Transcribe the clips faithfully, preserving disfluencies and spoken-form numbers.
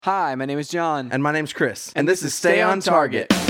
Hi, my name is John. And my name's Chris. And, and this, this is Stay on Target. Target.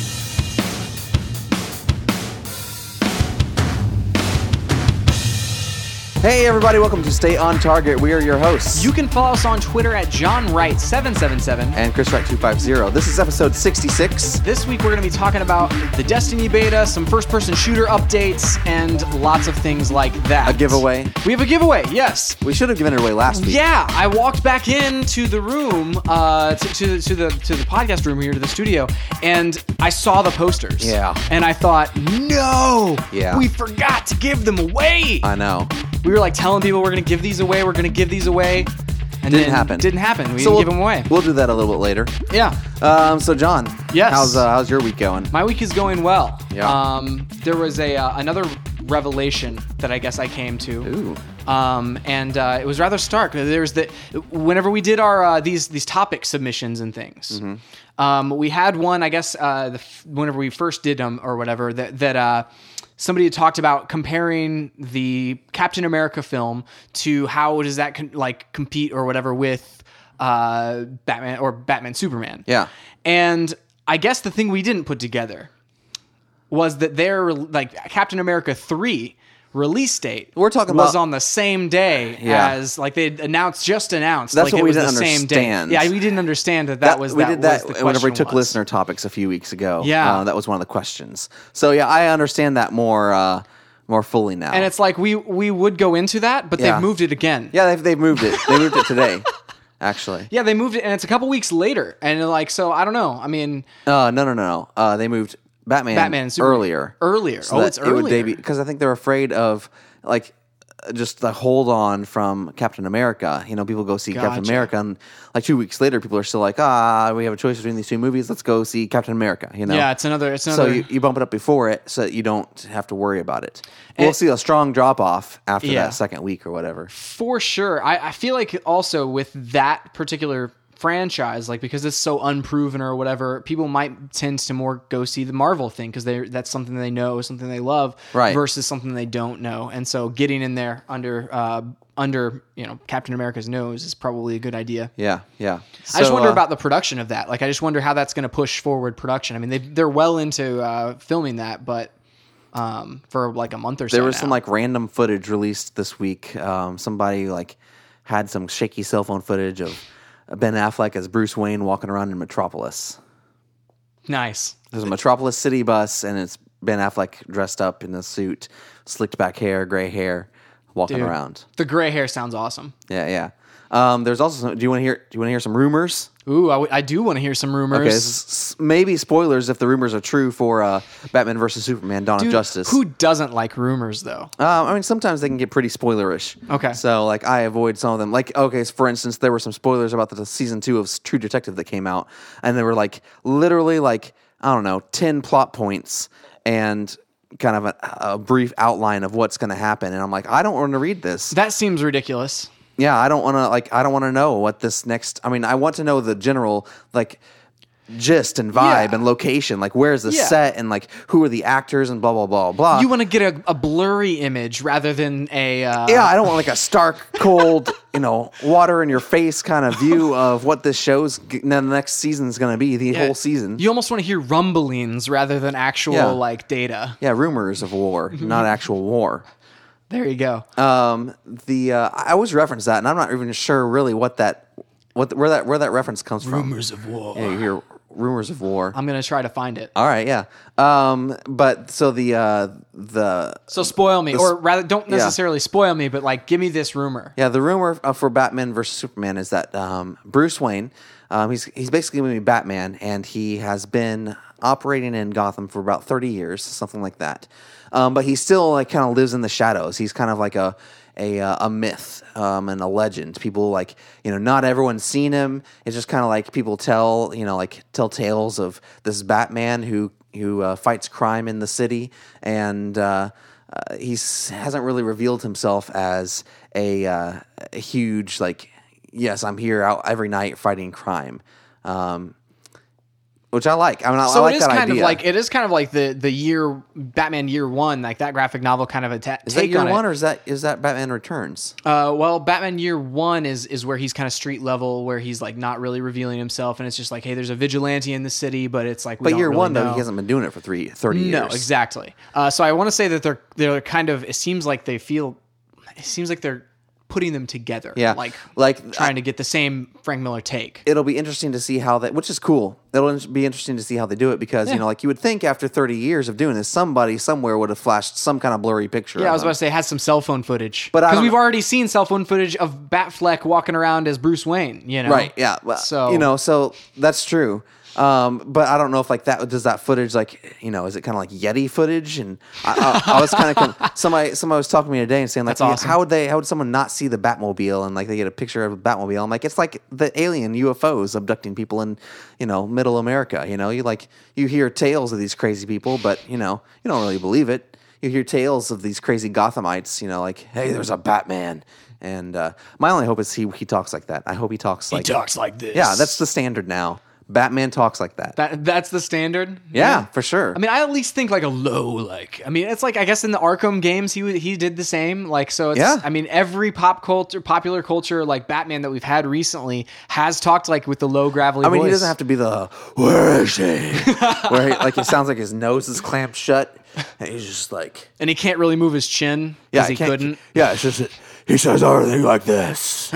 Hey everybody, welcome to Stay on Target. We are your hosts. You can follow us on Twitter at John Wright seven seven seven and Chris Wright two five zero. This is episode sixty-six. This week we're going to be talking about the Destiny beta, some first-person shooter updates, and lots of things like that. A giveaway. We have a giveaway, yes. We should have given it away last week. Yeah, I walked back into the room, uh, to, to, to the to the podcast room here, to the studio, and I saw the posters. Yeah. And I thought, no, yeah. we forgot to give them away. I know. We were like telling people we're going to give these away, we're going to give these away. And didn't happen. Didn't happen. We so didn't we'll, give them away. We'll do that a little bit later. Yeah. Um. So John. Yes. How's uh, how's your week going? My week is going well. Yeah. Um. There was a uh, another revelation that I guess I came to. Ooh. Um. And uh, it was rather stark. There's the whenever we did our uh, these these topic submissions and things. Mm-hmm. Um. We had one. I guess. Uh. The, whenever we first did them or whatever. That that uh. Somebody had talked about comparing the Captain America film to how does that con- like compete or whatever with uh, Batman or Batman Superman. Yeah. And I guess the thing we didn't put together was that their like Captain America three release date We're talking was about, on the same day yeah. as like they announced just announced That's like what it we was didn't the same understand. day. Yeah, we didn't understand that that, that was we that did that was the whenever we question took was. listener topics a few weeks ago. Yeah. Uh, that was one of the questions. So yeah, I understand that more uh, more fully now. And it's like we we would go into that, but Yeah. they've moved it again. Yeah, they've they've moved it. They moved it today. Actually. Yeah, they moved it, and it's a couple weeks later, and like so, I don't know. I mean, Uh, no, no, no, no. Uh, they moved Batman, Batman Superman. earlier. Earlier. So Oh, that it's it would earlier. debut because I think they're afraid of like just the hold on from Captain America. You know, people go see Captain Gotcha. America, and like two weeks later, people are still like, ah, we have a choice between these two movies. Let's go see Captain America. You know. yeah, it's another. It's So another. you, you bump it up before it so that you don't have to worry about it. We'll And- see a strong drop off after Yeah. that second week or whatever. For sure. I, I feel like also with that particular franchise, like because it's so unproven or whatever, people might tend to more go see the Marvel thing because they that's something they know, something they love, Right. versus something they don't know. And so getting in there under uh, under you know Captain America's nose is probably a good idea. Yeah, yeah. I just So, wonder uh, about the production of that. Like, I just wonder how that's going to push forward production. I mean, they they're well into uh, filming that, but um, for like a month or so. There was now. some like random footage released this week. Um, somebody like had some shaky cell phone footage of Ben Affleck as Bruce Wayne walking around in Metropolis. nice. There's a Metropolis city bus, and it's Ben Affleck dressed up in a suit, slicked back hair, gray hair, walking Dude. around. The gray hair sounds awesome. Yeah, yeah. Um, there's also some, do you want to hear? Do you want to hear some rumors? Ooh, I, w- I do want to hear some rumors. Okay, this is s- maybe spoilers if the rumors are true for uh, Batman versus Superman: Dawn Dude, of Justice. who doesn't like rumors though? Um, I mean, sometimes they can get pretty spoilerish. Okay. So, like, I avoid some of them. Like, okay, so for instance, there were some spoilers about the season two of True Detective that came out, and they were like literally like I don't know, ten plot points and kind of a, a brief outline of what's going to happen. And I'm like, I don't want to read this. That seems ridiculous. Yeah, I don't want to like. I don't want to know what this next. I mean, I want to know the general like gist and vibe Yeah. and location. Like, where's the Yeah. set and like who are the actors and blah blah blah blah. You want to get a, a blurry image rather than a uh, Yeah, I don't want like a stark, cold, you know, water in your face kind of view of what this show's g- the next season's going to be, the yeah. whole season. You almost want to hear rumblings rather than actual Yeah. like data. Yeah, rumors of war, not actual war. There you go. Um, the uh, I always reference that, and I'm not even sure really what that, what where that where that reference comes from. Rumors of war. Yeah, you hear rumors of war. I'm gonna try to find it. All right, yeah. Um, but so the uh, the So spoil me, the or s- rather, don't yeah. necessarily spoil me, but like give me this rumor. Yeah, the rumor uh, for Batman versus Superman is that um, Bruce Wayne, um, he's he's basically going to be Batman, and he has been operating in Gotham for about thirty years, something like that. Um, but he still like kind of lives in the shadows. He's kind of like a a uh, a myth um, and a legend. People like you know, not everyone's seen him. It's just kind of like people tell you know like tell tales of this Batman who who uh, fights crime in the city, and uh, uh, he hasn't really revealed himself as a, uh, a huge like yes, I'm here out every night fighting crime. Um, which I like. I mean, I, So I like it is that kind idea. of like it is kind of like the the year Batman Year One, like that graphic novel kind of a ta- is that take year on one it. or is that is that Batman Returns? Uh, well, Batman Year One is is where he's kind of street level, where he's like not really revealing himself, and it's just like, hey, there's a vigilante in the city, but it's like we But don't year really one know. though, he hasn't been doing it for three, thirty years. No, exactly. Uh, so I want to say that they're they're kind of. It seems like they feel. It seems like they're putting them together. Yeah, like like trying to get the same Frank Miller take. It'll be interesting to see how that, which is cool. It'll be interesting to see how they do it because Yeah. you know, like you would think after thirty years of doing this, somebody somewhere would have flashed some kind of blurry picture. Yeah, of I was him. about to say it has some cell phone footage, But I because don't we've know- already seen cell phone footage of Batfleck walking around as Bruce Wayne. You know, Right. Yeah. Well, So you know, so that's true. Um, but I don't know if like that does that footage like you know is it kind of like Yeti footage? And I, I, I was kind of somebody somebody was talking to me today and saying like That's awesome. how would they how would someone not see the Batmobile and like they get a picture of the Batmobile? I'm like it's like the alien U F Os abducting people in you know middle America. You know you like you hear tales of these crazy people, but you know you don't really believe it. You hear tales of these crazy Gothamites. You know like hey, there's a Batman. And uh, my only hope is he he talks like that. I hope he talks like talks like this. yeah, that's the standard now. Batman talks like that. that. That's the standard. yeah, for sure. I mean, I at least think like a low, like I mean, it's like I guess in the Arkham games he w- he did the same. Like so, it's, Yeah. I mean, every pop culture, popular culture like Batman that we've had recently has talked like with the low gravelly. I mean, voice. he doesn't have to be the where is he? Where he, like it sounds like his nose is clamped shut, and he's just like and he can't really move his chin because he can't- couldn't. Yeah, it's just he says everything like this.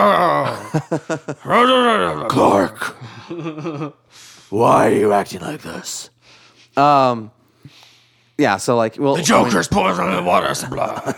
Clark, why are you acting like this? Um, yeah. So like, well, the Joker's poisoning the water supply.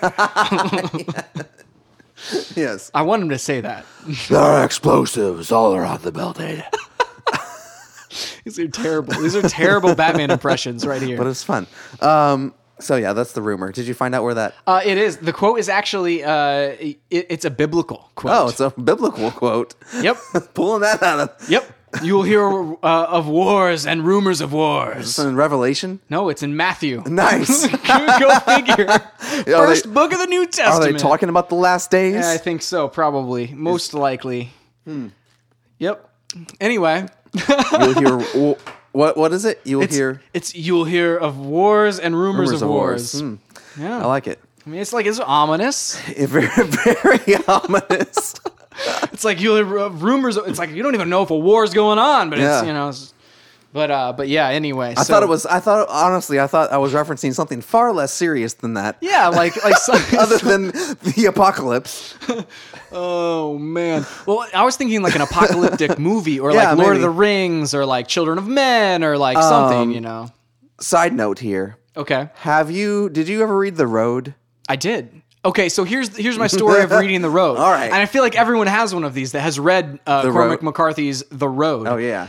yes, I want him to say that. there are explosives all around the building. These are terrible. These are terrible Batman impressions right here. But it's fun. Um, so yeah, that's the rumor. Did you find out where that? Uh, it is. The quote is actually, uh, it, it's a biblical quote. Oh, it's a biblical quote. Yep. Pulling that out of. Yep. You will hear uh, of wars and rumors of wars. It's in Revelation. No, it's in Matthew. Nice. Go figure. First they- book of the New Are Testament. they talking about the last days? Yeah, I think so, probably. Most likely. Hmm. Yep. Anyway. You'll hear w- what? What is it? You'll It's, hear it's you'll hear of wars and rumors, rumors of, of wars. wars. Hmm. Yeah. I like it. I mean, it's like, it's ominous. It very, very ominous. It's like you hear of rumors. It's like you don't even know if a war is going on, but Yeah. it's, you know, it's, but, uh, but yeah, anyway. I thought it was. I thought honestly, I thought I was referencing something far less serious than that. Yeah, like, like, some, Other than the apocalypse. oh man. Well, I was thinking like an apocalyptic movie or Yeah, like Lord of maybe. the Rings or like Children of Men or like something, Um, you know. Side note here. Okay. Have you? Did you ever read The Road? I did. Okay, so here's here's my story of reading The Road. All right. And I feel like everyone has one of these that has read uh, The Cormac Road. McCarthy's The Road. Oh yeah.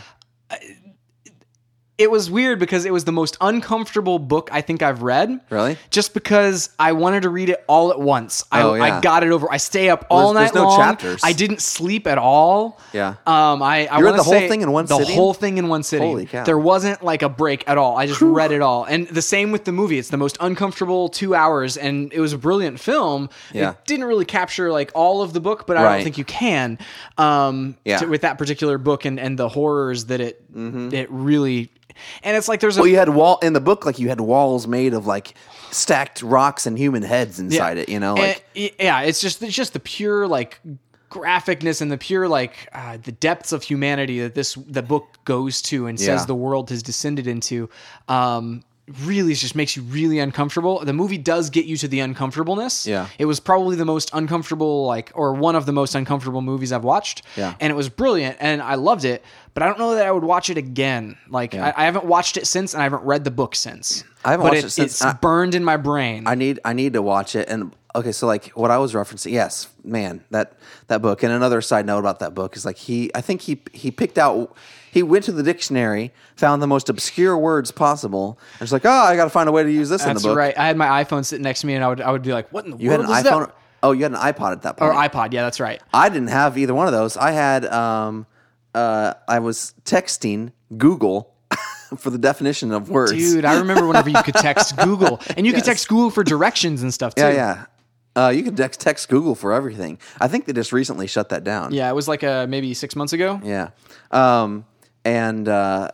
It was weird because it was the most uncomfortable book I think I've read. Really? Just because I wanted to read it all at once. I, Oh, yeah. I got it over. I stay up all There's- night there's no long. chapters. I didn't sleep at all. Yeah. Um. I. I You read wanna the whole say thing in one the sitting? whole thing in one sitting. Holy cow. There wasn't like a break at all. I just read it all. And the same with the movie. It's the most uncomfortable two hours, and it was a brilliant film. Yeah. It didn't really capture like all of the book, but I Right. don't think you can. Um. Yeah. to- with that particular book and and the horrors that it it really. And it's like there's a Well, you had wall in the book, like you had walls made of like stacked rocks and human heads inside it. You know, like And- yeah, it's just it's just the pure like graphicness and the pure like uh, the depths of humanity that this the book goes to and says Yeah. the world has descended into. Um, really just makes you really uncomfortable. The movie does get you to the uncomfortableness. Yeah. It was probably the most uncomfortable, like, or one of the most uncomfortable movies I've watched. Yeah. And it was brilliant and I loved it, but I don't know that I would watch it again. Like, Yeah. I, I haven't watched it since and I haven't read the book since. I haven't but watched it since. It's I- burned in my brain. I need I need to watch it. And okay, so like what I was referencing, yes, man, that that book. And another side note about that book is like he, I think he he picked out. He went to the dictionary, found the most obscure words possible, and it's like, oh, I got to find a way to use this in That's the book. right. I had my iPhone sitting next to me, and I would I would be like, "What in the You had world an is iPhone. that?" Oh, you had an iPod at that Or point. iPod? Yeah, that's right. I didn't have either one of those. I had, um, uh, I was texting Google for the definition of words. Dude, I remember whenever you could text Google, and you could Yes. text Google for directions and stuff too. Yeah, yeah. Uh, you could text, text Google for everything. I think they just recently shut that down. Yeah, it was like uh, maybe six months ago. Yeah. Um, and uh,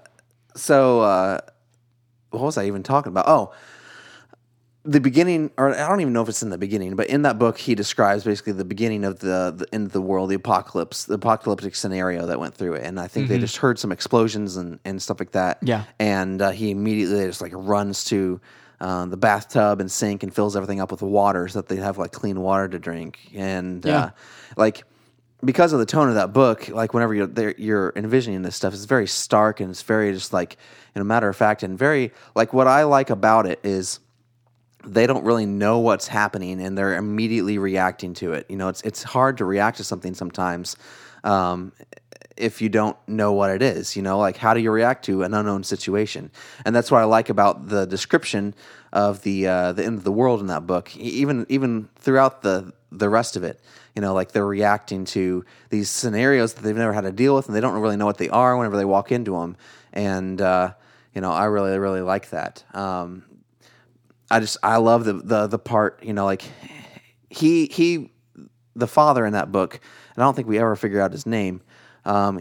so uh, what was I even talking about? Oh, the beginning, or I don't even know if it's in the beginning, but in that book, he describes basically the beginning of the, the end of the world, the apocalypse, the apocalyptic scenario that went through it. And I think mm-hmm. they just heard some explosions and, and stuff like that. Yeah. And uh, he immediately just like runs to uh, the bathtub and sink and fills everything up with water so that they have like clean water to drink. And yeah. uh, like, because of the tone of that book, like whenever you're there, you're envisioning this stuff, it's very stark and it's very just like, you know, matter of fact, and very like what I like about it is they don't really know what's happening and they're immediately reacting to it. You know, it's it's hard to react to something sometimes um, if you don't know what it is. You know, like how do you react to an unknown situation? And that's what I like about the description of the uh, the end of the world in that book. Even even throughout the the rest of it, you know, like they're reacting to these scenarios that they've never had to deal with, and they don't really know what they are whenever they walk into them. And uh, you know, I really really like that. Um, I just I love the, the the part, you know, like he he the father in that book, and I don't think we ever figure out his name. Um,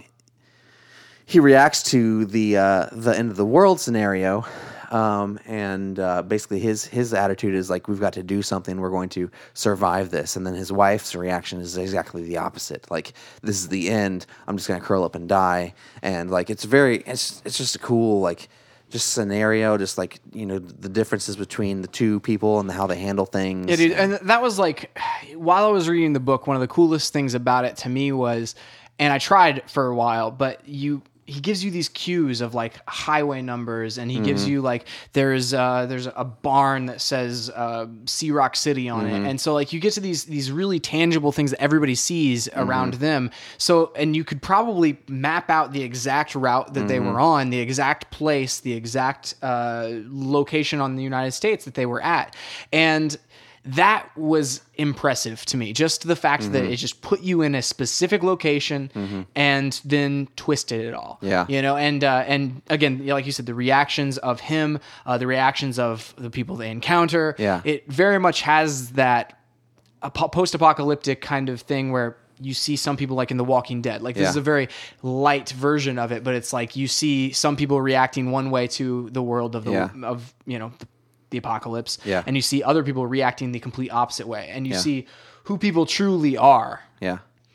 he reacts to the uh, the end of the world scenario, um, and uh, basically his his attitude is like, we've got to do something. We're going to survive this. And then his wife's reaction is exactly the opposite. Like, this is the end. I'm just going to curl up and die. And like it's very it's it's just a cool like. Just scenario, just like, you know, the differences between the two people and how they handle things. Yeah, dude, and that was like, while I was reading the book, one of the coolest things about it to me was, and I tried for a while, but you, he gives you these cues of like highway numbers, and he mm-hmm. gives you like, there's uh, there's a barn that says uh, Sea Rock City on mm-hmm. it, and so like you get to these these really tangible things that everybody sees around mm-hmm. them. So, and you could probably map out the exact route that mm-hmm. they were on, the exact place, the exact uh, location on the United States that they were at, and that was impressive to me. Just the fact mm-hmm. that it just put you in a specific location mm-hmm. and then twisted it all. Yeah. You know, and, uh, and again, like you said, the reactions of him, uh, the reactions of the people they encounter, yeah. it very much has that post-apocalyptic kind of thing where you see some people like in The Walking Dead. Like this yeah. is a very light version of it, but it's like you see some people reacting one way to the world of the, yeah. of, you know, the, the apocalypse, yeah. and you see other people reacting the complete opposite way, and you yeah. see who people truly are. Yeah.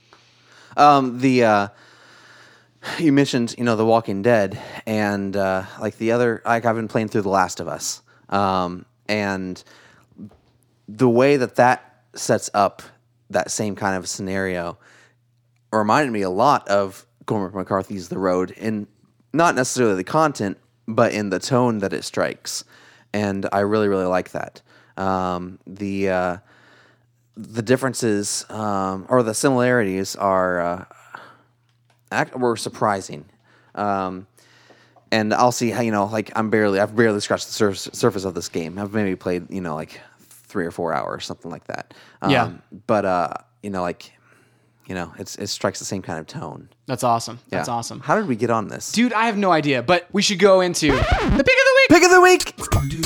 Um, the uh, you mentioned, you know, The Walking Dead, and uh, like the other, like I've been playing through The Last of Us, um, and the way that that sets up that same kind of scenario reminded me a lot of Cormac McCarthy's The Road, in not necessarily the content, but in the tone that it strikes. And I really, really like that. Um, the uh, the differences um, or the similarities are uh, act, were surprising. Um, and I'll see how, you know, like I'm barely, I've barely scratched the sur- surface of this game. I've maybe played, you know, like three or four hours, something like that. Um, yeah. But uh, you know, like, you know, it's it strikes the same kind of tone. That's awesome. Yeah. That's awesome. How did we get on this, dude? I have no idea, but we should go into the pick of the week. Pick of the week.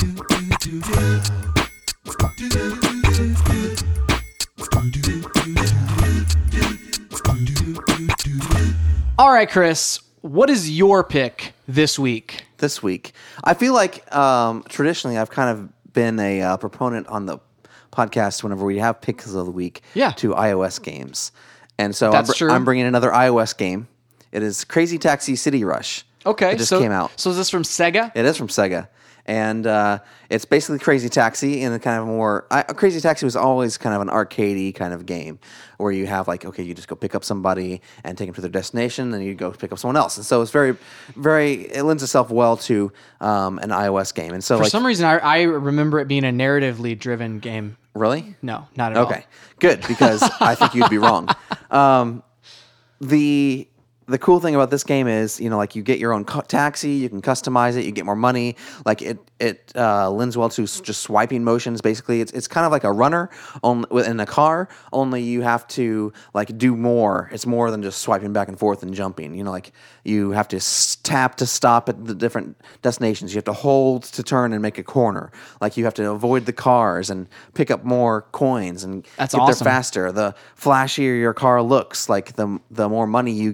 All right, Chris, what is your pick this week? This week, I feel like um, traditionally I've kind of been a uh, proponent on the podcast whenever we have picks of the week yeah. to iOS games. And so That's I'm, br- true. I'm bringing another iOS game. It is Crazy Taxi City Rush. Okay. It just so, came out. So is this from Sega? It is from Sega. And uh, it's basically Crazy Taxi in a kind of more... I, Crazy Taxi was always kind of an arcadey kind of game where you have like, okay, you just go pick up somebody and take them to their destination, then you go pick up someone else. And so it's very, very... It lends itself well to um, an iOS game. And so For like, some reason, I, I remember it being a narratively driven game. Really? No, not at all. Okay, good, because I think you'd be wrong. Um, the the cool thing about this game is, you know, like you get your own co- taxi, you can customize it, you get more money. Like it it uh, lends well to s- just swiping motions. Basically, it's it's kind of like a runner on in a car. Only you have to like do more. It's more than just swiping back and forth and jumping. You know, like you have to s- tap to stop at the different destinations. You have to hold to turn and make a corner. Like you have to avoid the cars and pick up more coins and That's get awesome. there faster. The flashier your car looks, like the the more money you get from these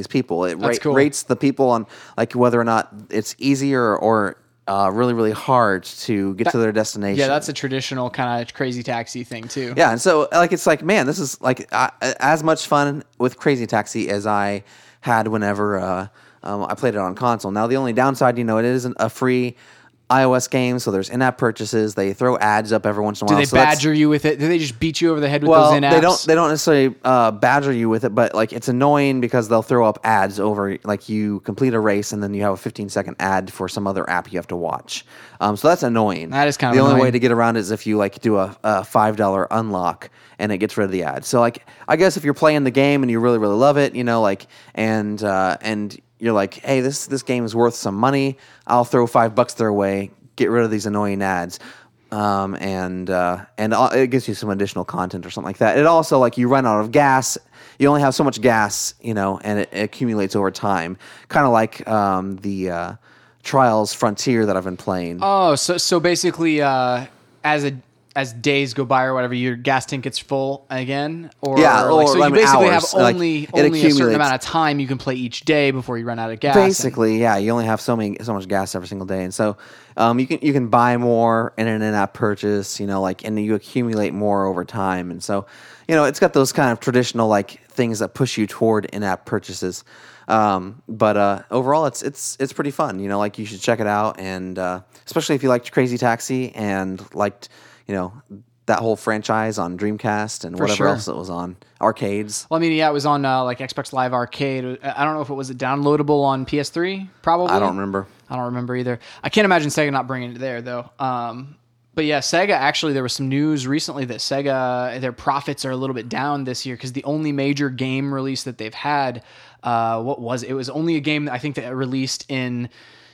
these people. It ra- cool. rates the people on like whether or not it's easier or uh, really really hard to get That- to their destination. Yeah, that's a traditional kind of Crazy Taxi thing too. Yeah, and so like it's like, man, this is like uh, as much fun with Crazy Taxi as I had whenever uh, um, I played it on console. Now the only downside, you know, it isn't a free iOS game, so there's in-app purchases. They throw ads up every once in a Do while. they so that's- badger you with it? Do they just beat you over the head with well, those in-apps? they don't. They don't necessarily uh, badger you with it, but like it's annoying because they'll throw up ads over. Like you complete a race and then you have a fifteen second ad for some other app you have to watch. Um, so that's annoying. That is kind of the only annoying. way to get around it is if you like do a, a five dollar unlock and it gets rid of the ad. So like I guess if you're playing the game and you really really love it, you know, like and uh, and you're like, hey, this this game is worth some money. I'll throw five bucks their way. Get rid of these annoying ads, um, and uh, and it gives you some additional content or something like that. It also like you run out of gas. You only have so much gas, you know, and it, it accumulates over time. Kind of like um, the uh, Trials Frontier that I've been playing. Oh, so so basically, uh, as a as days go by or whatever, your gas tank gets full again, or Yeah, like, or, so I you mean, basically hours. have Like, only it only a certain accumulates. amount of time you can play each day before you run out of gas. and- Basically, yeah, you only have so many so much gas every single day, and so um, you can you can buy more in an in-app purchase, you know, like and you accumulate more over time, and so you know it's got those kind of traditional like things that push you toward in-app purchases. Um, but uh, overall, it's it's it's pretty fun, you know. Like you should check it out, and uh, especially if you liked Crazy Taxi and liked you know that whole franchise on Dreamcast and whatever sure. else it was on arcades. Well, I mean, yeah, it was on uh, like Xbox Live Arcade. I don't know if it was downloadable on P S three. Probably. I don't remember. I don't remember either. I can't imagine Sega not bringing it there though. Um, but yeah, Sega actually, there was some news recently that Sega, their profits are a little bit down this year because the only major game release that they've had, uh, what was it? It was only a game that I think that released in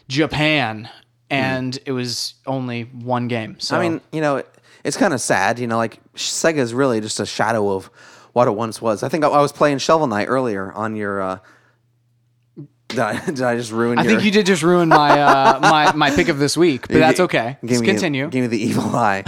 Japan, and mm. it was only one game. So I mean, you know, it, it's kind of sad, you know, like Sega is really just a shadow of what it once was. I think I, I was playing Shovel Knight earlier on your. Uh, did, I, did I just ruin? I your... think you did just ruin my uh, my my pick of this week, but that's okay. Let's me, continue. Give me the evil eye.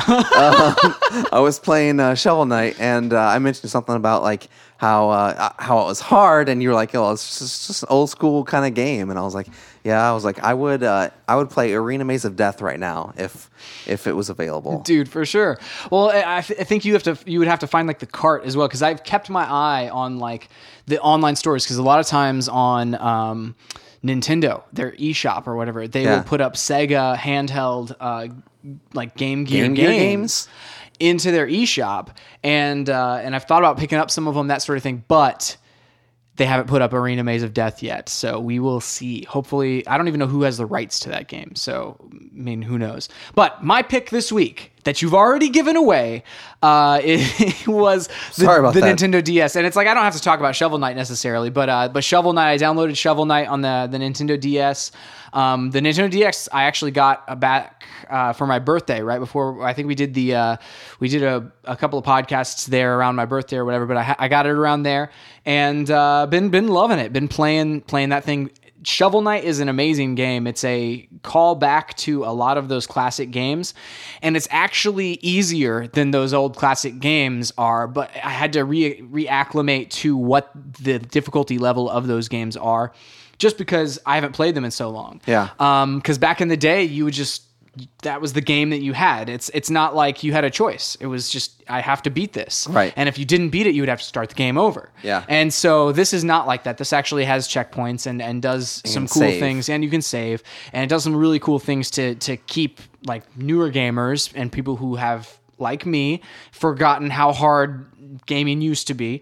um, I was playing uh, Shovel Knight, and uh, I mentioned something about like how uh, how it was hard, and you were like, "Oh, it's just, just an old school kind of game," and I was like, "Yeah," I was like, "I would uh, I would play Arena Maze of Death right now if if it was available." Dude, for sure. Well, I, I th- I think you have to you would have to find like the cart as well, because I've kept my eye on like the online stores, because a lot of times on um, Nintendo, their eShop or whatever, they Yeah. will put up Sega handheld uh, like Game Gear, Game Gear games, games? into their eShop, and uh, and I've thought about picking up some of them, that sort of thing, but they haven't put up Arena Maze of Death yet, so we will see. Hopefully, I don't even know who has the rights to that game, so, I mean, who knows. But my pick this week, that you've already given away, uh, it was the, Sorry about the that. Nintendo D S. And it's like, I don't have to talk about Shovel Knight necessarily, but uh, but Shovel Knight, I downloaded Shovel Knight on the, the Nintendo D S. Um, the Nintendo D S, I actually got a back uh, for my birthday, right before, I think we did the, uh, we did a, a couple of podcasts there around my birthday or whatever, but I, ha- I got it around there, and uh, been been loving it, been playing playing that thing. Shovel Knight is an amazing game. It's a callback to a lot of those classic games, and it's actually easier than those old classic games are, but I had to re- reacclimate to what the difficulty level of those games are, just because I haven't played them in so long. Yeah. Um, because back in the day, you would just, that was the game that you had. It's it's not like you had a choice. It was just, I have to beat this. Right. And if you didn't beat it, you would have to start the game over. Yeah. And so this is not like that. This actually has checkpoints and, and does some can cool save. things, and you can save, and it does some really cool things to to keep like newer gamers and people who have, like me, forgotten how hard gaming used to be.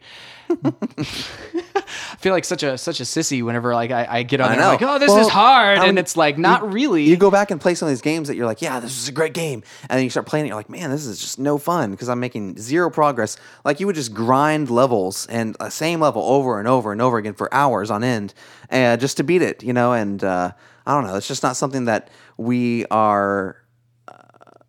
I feel like such a such a sissy whenever like I, I get on I there, I'm like, know. oh, this Well, is hard, I mean, and it's like not you, really. You go back and play some of these games that you're like, yeah, this is a great game, and then you start playing it, you're like, man, this is just no fun because I'm making zero progress. Like you would just grind levels and the same level over and over and over again for hours on end, uh, just to beat it, you know. And uh, I don't know, it's just not something that we are.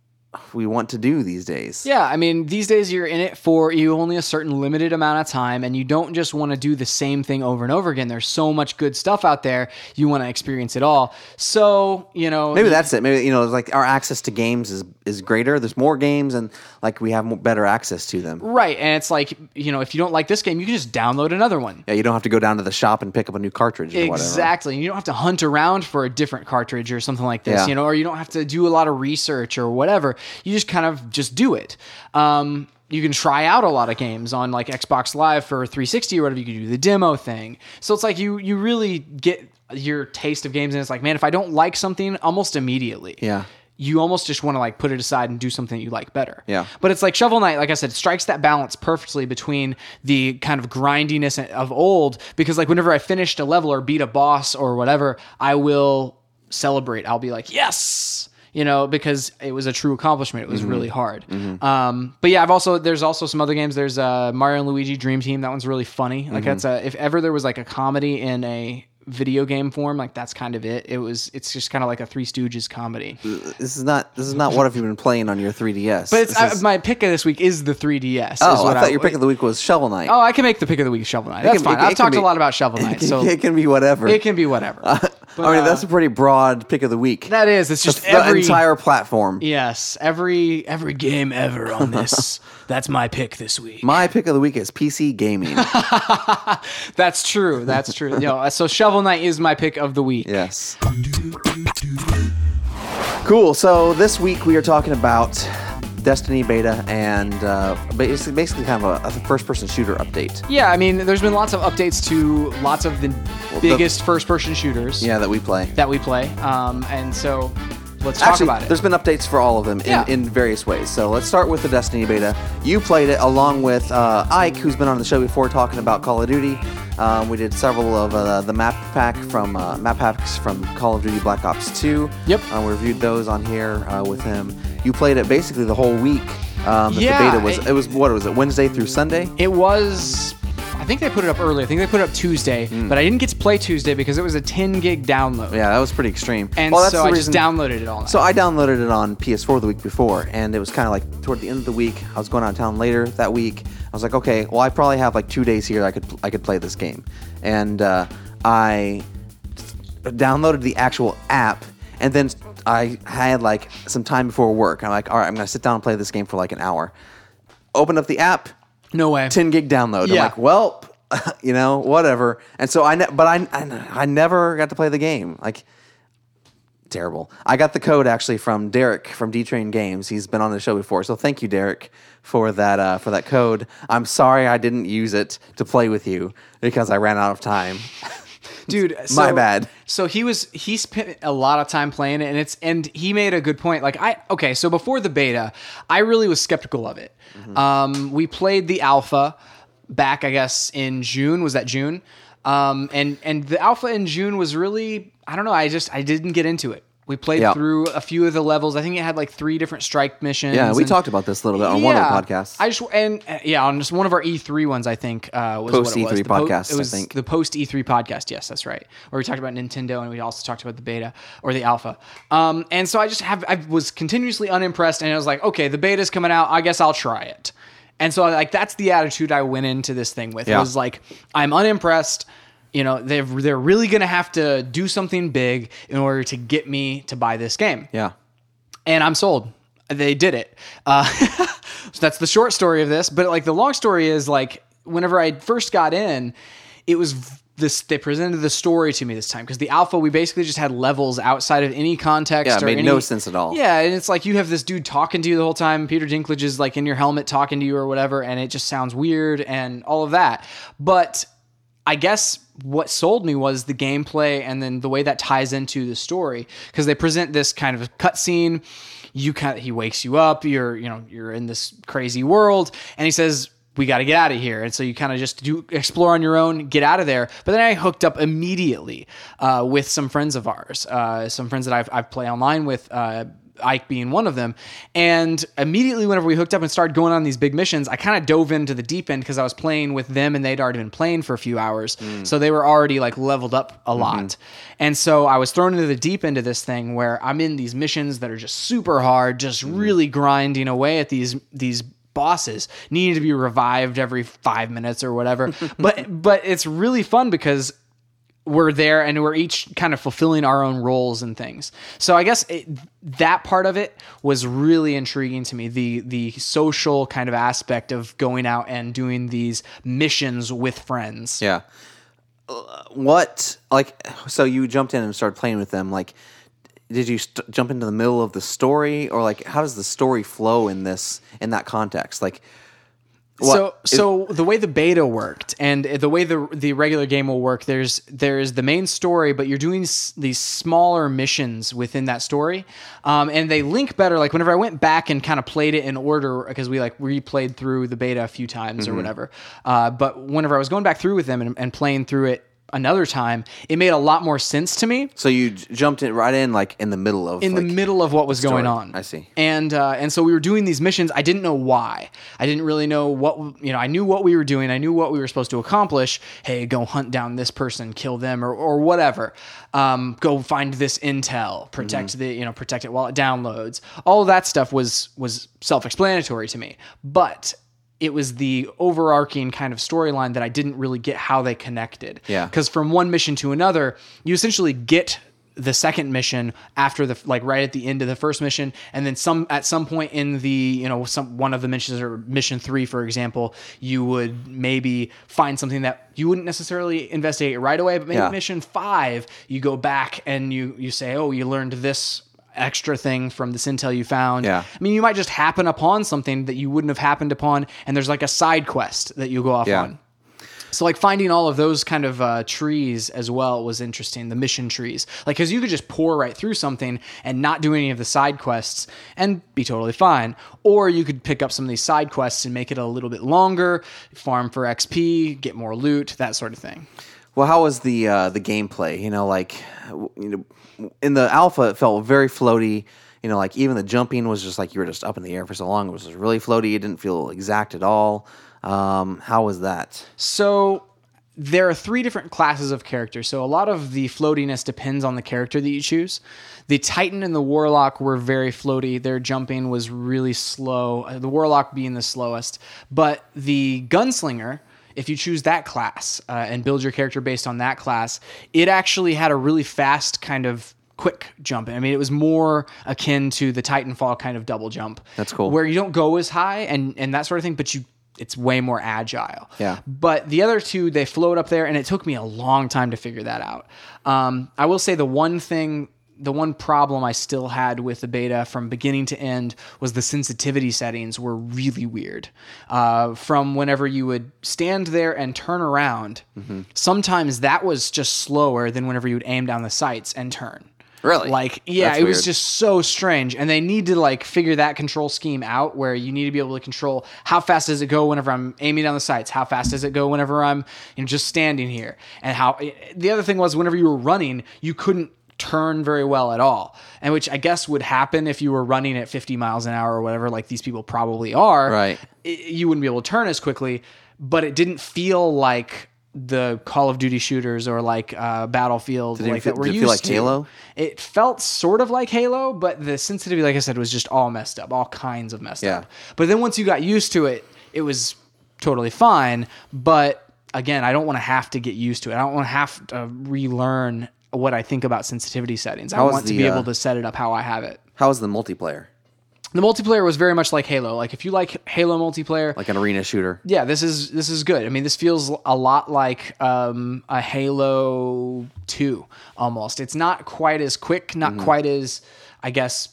we want to do these days. Yeah, I mean, these days you're in it for you only a certain limited amount of time, and you don't just want to do the same thing over and over again. There's so much good stuff out there. You want to experience it all. So, you know, Maybe that's it. Maybe, you know, like our access to games is, is greater. There's more games and like we have more, better access to them. right. And it's like, you know, if you don't like this game, you can just download another one. Yeah, you don't have to go down to the shop and pick up a new cartridge or whatever. Exactly. And you don't have to hunt around for a different cartridge or something like this, Yeah. you know, or you don't have to do a lot of research or whatever. You just kind of just do it. Um, you can try out a lot of games on like Xbox Live for three sixty or whatever. You can do the demo thing. So it's like you you really get your taste of games, and it's like, man, if I don't like something almost immediately, Yeah. you almost just want to like put it aside and do something you like better. Yeah. But it's like Shovel Knight, like I said, strikes that balance perfectly between the kind of grindiness of old, because like whenever I finished a level or beat a boss or whatever, I will celebrate. I'll be like, yes, you know, because it was a true accomplishment. It was Mm-hmm. really hard. Mm-hmm. Um, but yeah, I've also, there's also some other games. There's uh, Mario and Luigi Dream Team. That one's really funny. Like Mm-hmm. that's a, if ever there was like a comedy in a video game form, like that's kind of it. It was, it's just kind of like a Three Stooges comedy. This is not this is not what have you been playing on your three D S. But it's This I, is- my pick of this week is the three D S. is Oh, what I thought your pick of the week was Shovel Knight. Oh, I can make the pick of the week Shovel Knight. That's can- fine. it- it I've can talked be- a lot about Shovel Knight, so it can be whatever. it can be whatever. But, I mean, uh, that's a pretty broad pick of the week. that is. It's just the every entire platform. yes, every every game ever on this. That's my pick this week. My pick of the week is P C gaming. That's true. That's true. You know, so Shovel Knight is my pick of the week. Yes. Cool. So this week we are talking about Destiny beta and uh, basically, basically kind of a, a first-person shooter update. Yeah, I mean, there's been lots of updates to lots of the the- biggest first-person shooters Yeah, that we play. that we play, um, and so let's talk Actually, about it. there's been updates for all of them in, Yeah. in various ways. So let's start with the Destiny beta. You played it along with uh, Ike, who's been on the show before talking about Call of Duty. Um, we did several of uh, the map pack from uh, map packs from Call of Duty Black Ops two. Yep. Uh, we reviewed those on here uh, with him. You played it basically the whole week. Um, that Yeah, the beta was. it- It was what was it? Wednesday through Sunday. It was, I think they put it up early. I think they put it up Tuesday, but I didn't get to play Tuesday because it was a ten gig download. Hmm. Yeah, that was pretty extreme. And well, that's so the I reason. just downloaded it all night. So I downloaded it on P S four the week before, and it was kind of like toward the end of the week. I was going out of town later that week. I was like, okay, well, I probably have like two days here. I could I could play this game, and uh, I downloaded the actual app, and then I had like some time before work. I'm like, all right, I'm gonna sit down and play this game for like an hour. Open up the app, no way. ten gig download. Yeah. I'm like, well, you know, whatever. And so I, ne- but I, I, I never got to play the game. Like, terrible. I got the code actually from Derek from D Train Games. He's been on the show before, so thank you, Derek, for that uh, for that code. I'm sorry I didn't use it to play with you because I ran out of time. Dude, My so- bad. So he was he spent a lot of time playing it, and it's and he made a good point. Like I okay, so before the beta, I really was skeptical of it. Mm-hmm. Um, we played the alpha back, I guess, in June. Was that June? Um, and and the alpha in June was really, I don't know. I just I didn't get into it. We played Yeah. through a few of the levels. I think it had like three different strike missions. Yeah, we and- talked about this a little bit on one of the podcasts. I just and uh, yeah, on just one of our E three ones, I think uh, was Post what it was. E three The po- podcasts, It was I think. the post E three podcast. Yes, that's right. Where we talked about Nintendo and we also talked about the beta or the alpha. Um, and so I just have I was continuously unimpressed, and I was like, okay, the beta's coming out. I guess I'll try it. And so like that's the attitude I went into this thing with. Yeah. Was like, I'm unimpressed. You know, they're they're really gonna have to do something big in order to get me to buy this game. Yeah. And I'm sold. They did it. Uh, so that's the short story of this. But like the long story is like whenever I first got in, it was this. They presented the story to me this time because the alpha we basically just had levels outside of any context. Yeah, it or made any, no sense at all. Yeah, and it's like you have this dude talking to you the whole time. Peter Dinklage is like in your helmet talking to you or whatever, and it just sounds weird and all of that. But I guess what sold me was the gameplay and then the way that ties into the story because they present this kind of cutscene. You kind of, he wakes you up. You're you know you're in this crazy world, and he says, we got to get out of here. And so you kind of just do explore on your own, get out of there. But then I hooked up immediately uh, with some friends of ours, uh, some friends that I've, I've played online with, uh, Ike being one of them. And immediately whenever we hooked up and started going on these big missions, I kind of dove into the deep end because I was playing with them and they'd already been playing for a few hours. Mm. So they were already like leveled up a lot. Mm-hmm. And so I was thrown into the deep end of this thing where I'm in these missions that are just super hard, just mm. really grinding away at these, these bosses, needing to be revived every five minutes or whatever. but, but it's really fun because we're there and we're each kind of fulfilling our own roles and things. So I guess it, that part of it was really intriguing to me. The, the social kind of aspect of going out and doing these missions with friends. Yeah. Uh, what, like, so you jumped in and started playing with them. Like, did you st- jump into the middle of the story, or like, how does the story flow in this, in that context? Like, What? So, so the way the beta worked and the way the the regular game will work, there's there's the main story, but you're doing s- these smaller missions within that story, um, and they link better. Like whenever I went back and kind of played it in order, because we like replayed through the beta a few times mm-hmm. or whatever. Uh, but whenever I was going back through with them and, and playing through it another time, it made a lot more sense to me. So you j- jumped in right in, like in the middle of in like, the middle of what was story. going on. I see. And uh, and so we were doing these missions. I didn't know why. I didn't really know what you know. I knew what we were doing. I knew what we were supposed to accomplish. Hey, go hunt down this person, kill them, or or whatever. Um, go find this intel, protect mm-hmm. the you know protect it while it downloads. All of that stuff was was self-explanatory to me, but it was the overarching kind of storyline that I didn't really get how they connected. Yeah. Because from one mission to another, you essentially get the second mission after the, like right at the end of the first mission. And then some, at some point in the, you know, some, one of the missions or mission three, for example, you would maybe find something that you wouldn't necessarily investigate right away, but maybe yeah. mission five, you go back and you, you say, oh, you learned this extra thing from this intel you found. Yeah. I mean, you might just happen upon something that you wouldn't have happened upon, and there's like a side quest that you go off yeah. on. So like finding all of those kind of uh, trees as well was interesting, the mission trees. Like, because you could just pour right through something and not do any of the side quests and be totally fine. Or you could pick up some of these side quests and make it a little bit longer, farm for X P, get more loot, that sort of thing. Well, how was the uh, the gameplay? You know, like you know, in the alpha, it felt very floaty. You know, like even the jumping was just like you were just up in the air for so long. It was just really floaty. It didn't feel exact at all. Um, how was that? So there are three different classes of characters. So a lot of the floatiness depends on the character that you choose. The Titan and the Warlock were very floaty. Their jumping was really slow. The Warlock being the slowest. But the Gunslinger, if you choose that class uh, and build your character based on that class, it actually had a really fast kind of quick jump. I mean, it was more akin to the Titanfall kind of double jump. That's cool. Where you don't go as high and, and that sort of thing, but you it's way more agile. Yeah. But the other two, they float up there, and it took me a long time to figure that out. Um, I will say the one thing... The one problem I still had with the beta from beginning to end was the sensitivity settings were really weird. Uh, from whenever you would stand there and turn around, mm-hmm. sometimes that was just slower than whenever you would aim down the sights and turn. Really? Like, yeah, That's it weird. was just so strange. And they need to like figure that control scheme out where you need to be able to control how fast does it go whenever I'm aiming down the sights? How fast does it go whenever I'm you know, just standing here? And how the other thing was whenever you were running, you couldn't turn very well at all, and which I guess would happen if you were running at fifty miles an hour or whatever, like these people probably are. Right. It, you wouldn't be able to turn as quickly, but it didn't feel like the Call of Duty shooters or like uh, Battlefield did like it feel, that we're did it used feel like to. Halo? It felt sort of like Halo, but the sensitivity, like I said, was just all messed up, all kinds of messed yeah. up. But then once you got used to it, it was totally fine. But again, I don't want to have to get used to it. I don't want to have to relearn what I think about sensitivity settings. How I want the, to be uh, able to set it up how I have it. How was the multiplayer? The multiplayer was very much like Halo. Like if you like Halo multiplayer, Like an arena shooter? yeah, this is this is good. I mean, this feels a lot like um, a Halo two almost. It's not quite as quick, not mm-hmm. quite as, I guess,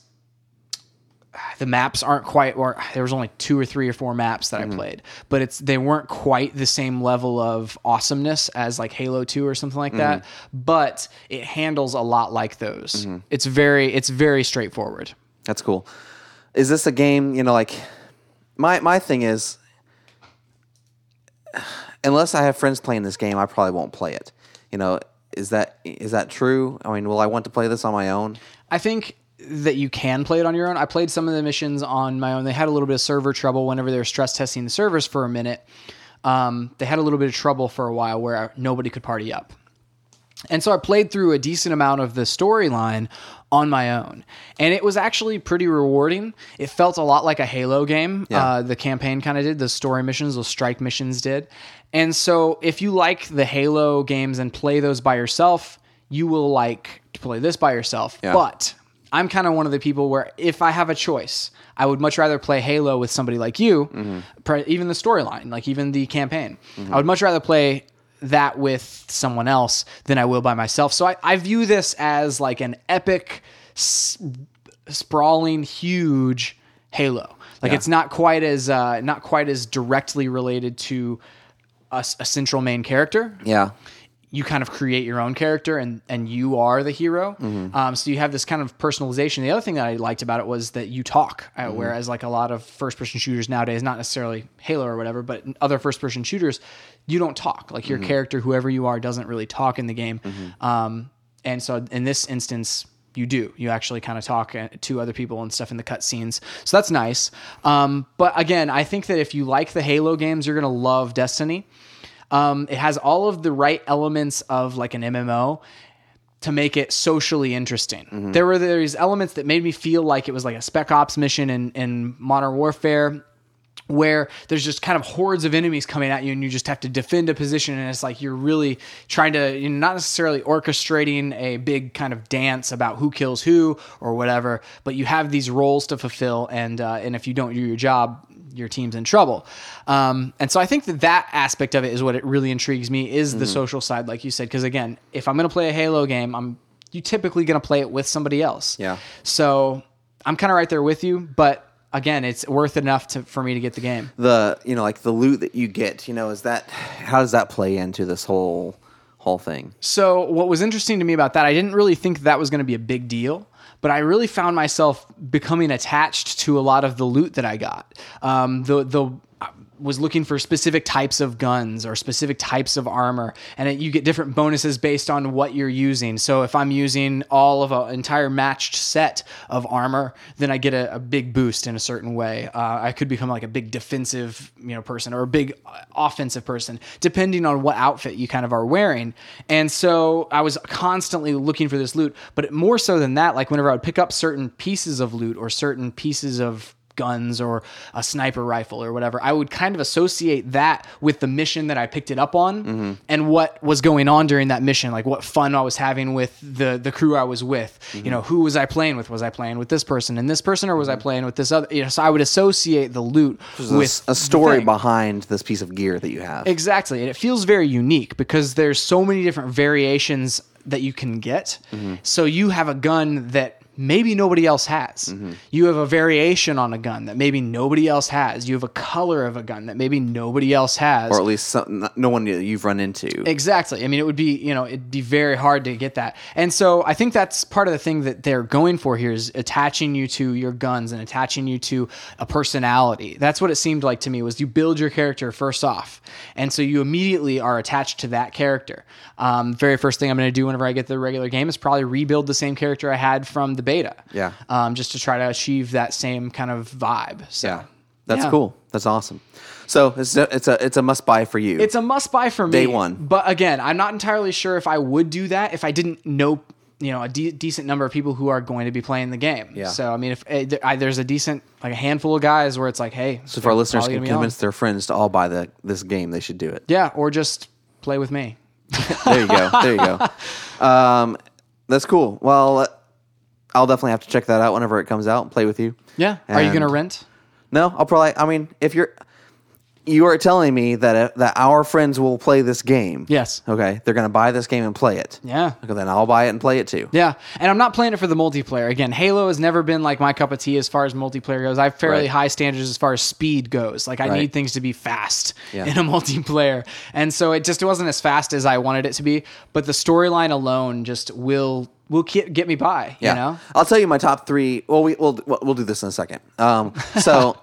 the maps aren't quite, or there was only two or three or four maps that mm-hmm. I played, but it's they weren't quite the same level of awesomeness as like Halo two or something like mm-hmm. that. But it handles a lot like those. Mm-hmm. It's very it's very straightforward. That's cool. Is this a game, you know, like my my thing is unless I have friends playing this game, I probably won't play it. You know, is that is that true? I mean, will I want to play this on my own? I think that you can play it on your own. I played some of the missions on my own. They had a little bit of server trouble whenever they were stress testing the servers for a minute. Um, they had a little bit of trouble for a while where nobody could party up. And so I played through a decent amount of the storyline on my own. And it was actually pretty rewarding. It felt a lot like a Halo game. Yeah. Uh, the campaign kind of did. The story missions, those strike missions did. And so if you like the Halo games and play those by yourself, you will like to play this by yourself. Yeah. But I'm kind of one of the people where if I have a choice, I would much rather play Halo with somebody like you, mm-hmm. even the storyline, like even the campaign. Mm-hmm. I would much rather play that with someone else than I will by myself. So I, I view this as like an epic, s- sprawling, huge Halo. Like Yeah. it's not quite as uh, not quite as directly related to a, a central main character. Yeah. You kind of create your own character and, and you are the hero. Mm-hmm. Um, so you have this kind of personalization. The other thing that I liked about it was that you talk, uh, mm-hmm. whereas like a lot of first person shooters nowadays, not necessarily Halo or whatever, but other first person shooters, you don't talk. Like your mm-hmm. character, whoever you are, doesn't really talk in the game. Mm-hmm. Um, and so in this instance, you do. You actually kind of talk to other people and stuff in the cutscenes. So that's nice. Um, but again, I think that if you like the Halo games, you're going to love Destiny. Um, it has all of the right elements of like an M M O to make it socially interesting. Mm-hmm. There were these elements that made me feel like it was like a Spec Ops mission in, in Modern Warfare, where there's just kind of hordes of enemies coming at you and you just have to defend a position. And it's like you're really trying to, you know, not necessarily orchestrating a big kind of dance about who kills who or whatever, but you have these roles to fulfill. And, uh, and if you don't do your job, your team's in trouble. Um, and so I think that that aspect of it is what it really intrigues me is mm-hmm. the social side, like you said, because again, if I'm going to play a Halo game, I'm you typically going to play it with somebody else. Yeah. So I'm kind of right there with you, but again, it's worth enough to, for me to get the game. The, you know, like the loot that you get, you know, is that, how does that play into this whole, whole thing? So what was interesting to me about that, I didn't really think that was going to be a big deal, but I really found myself becoming attached to a lot of the loot that I got. Um, the, the, I was looking for specific types of guns or specific types of armor, and it, you get different bonuses based on what you're using. So if I'm using all of an entire matched set of armor, then I get a, a big boost in a certain way. Uh, I could become like a big defensive, you know, person or a big offensive person, depending on what outfit you kind of are wearing. And so I was constantly looking for this loot, but more so than that, like whenever I would pick up certain pieces of loot or certain pieces of guns or a sniper rifle or whatever, I would kind of associate that with the mission that I picked it up on mm-hmm. and what was going on during that mission, like what fun I was having with the the crew I was with. Mm-hmm. You know, who was I playing with? Was I playing with this person and this person, or was I playing with this other? You know, so I would associate the loot There's with a, a story behind this piece of gear that you have. Exactly, and it feels very unique because there's so many different variations that you can get. Mm-hmm. So you have a gun that maybe nobody else has. Mm-hmm. You have a variation on a gun that maybe nobody else has. You have a color of a gun that maybe nobody else has. Or at least some, no one you've run into. Exactly. I mean, it would be, you know, it'd be very hard to get that. And so I think that's part of the thing that they're going for here is attaching you to your guns and attaching you to a personality. That's what it seemed like to me was you build your character first off. And so you immediately are attached to that character. Um, very first thing I'm going to do whenever I get the regular game is probably rebuild the same character I had from the beta. Yeah. Um, just to try to achieve that same kind of vibe. So, yeah. That's yeah. cool. That's awesome. So it's a, it's a it's a must buy for you. It's a must buy for me. Day one. But again, I'm not entirely sure if I would do that if I didn't know, you know, a de- decent number of people who are going to be playing the game. Yeah. So I mean, if uh, there, I, there's a decent like a handful of guys where it's like, hey, so if our listeners can convince on. their friends to all buy the this game, they should do it. Yeah, or just play with me. There you go. There you go. Um, that's cool. Well. I'll definitely have to check that out whenever it comes out and play with you. Yeah. And are you going to rent? No, I'll probably, I mean, if you're, you are telling me that uh, that our friends will play this game. Yes. Okay. They're going to buy this game and play it. Yeah. Okay, then I'll buy it and play it too. Yeah. And I'm not playing it for the multiplayer. Again, Halo has never been like my cup of tea as far as multiplayer goes. I have fairly Right. high standards as far as speed goes. Like I Right. need things to be fast Yeah. in a multiplayer. And so it just wasn't as fast as I wanted it to be. But the storyline alone just will will get, get me by, Yeah. you know? I'll tell you my top three. Well, we, we'll, we'll do this in a second. Um, so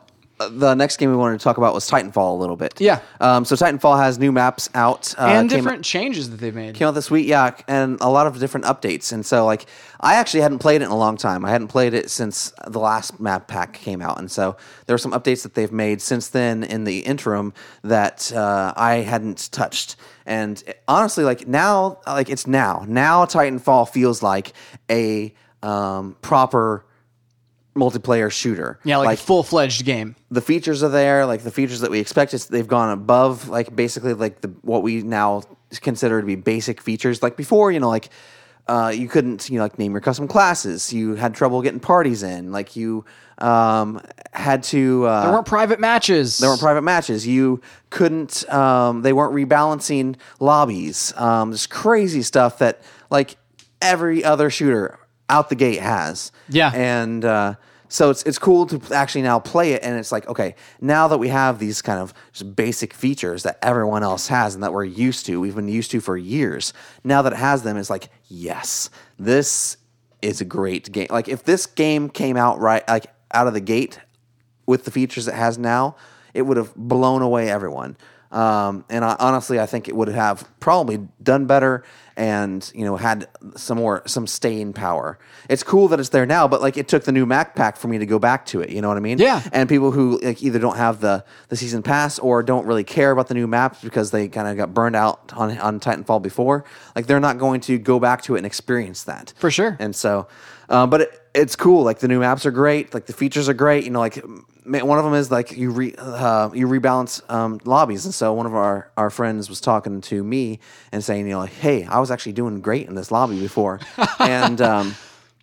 the next game we wanted to talk about was Titanfall a little bit. Yeah. Um, so Titanfall has new maps out. Uh, and came different out, changes that they've made. came out this week, yeah, and a lot of different updates. And so, like, I actually hadn't played it in a long time. I hadn't played it since the last map pack came out. And so there are some updates that they've made since then in the interim that uh, I hadn't touched. And honestly, like, now, like, it's now. Now Titanfall feels like a um, proper multiplayer shooter. Yeah, like, like a full-fledged game. The features are there, like the features that we expect. Is they've gone above, like, basically, like the what we now consider to be basic features. Like before, you know, like uh, you couldn't, you know, like name your custom classes. You had trouble getting parties in. Like you um, had to. Uh, there weren't private matches. There weren't private matches. You couldn't. Um, they weren't rebalancing lobbies. Um, this crazy stuff that like every other shooter out the gate has. Yeah. And uh, so it's it's cool to actually now play it, and it's like, okay, now that we have these kind of just basic features that everyone else has and that we're used to, we've been used to for years, now that it has them, it's like, yes, this is a great game. Like, if this game came out right, like, out of the gate with the features it has now, it would have blown away everyone. Um, and I, honestly, I think it would have probably done better and, you know, had some more, some staying power. It's cool that it's there now, but like it took the new Mac pack for me to go back to it. You know what I mean? Yeah. And people who like either don't have the, the season pass or don't really care about the new maps because they kind of got burned out on, on Titanfall before, like they're not going to go back to it and experience that. For sure. And so, um, but it, it's cool. Like the new maps are great. Like the features are great. You know, like one of them is like you re, uh, you rebalance um, lobbies. And so one of our, our friends was talking to me and saying, you know, like, hey, I was actually doing great in this lobby before. and um,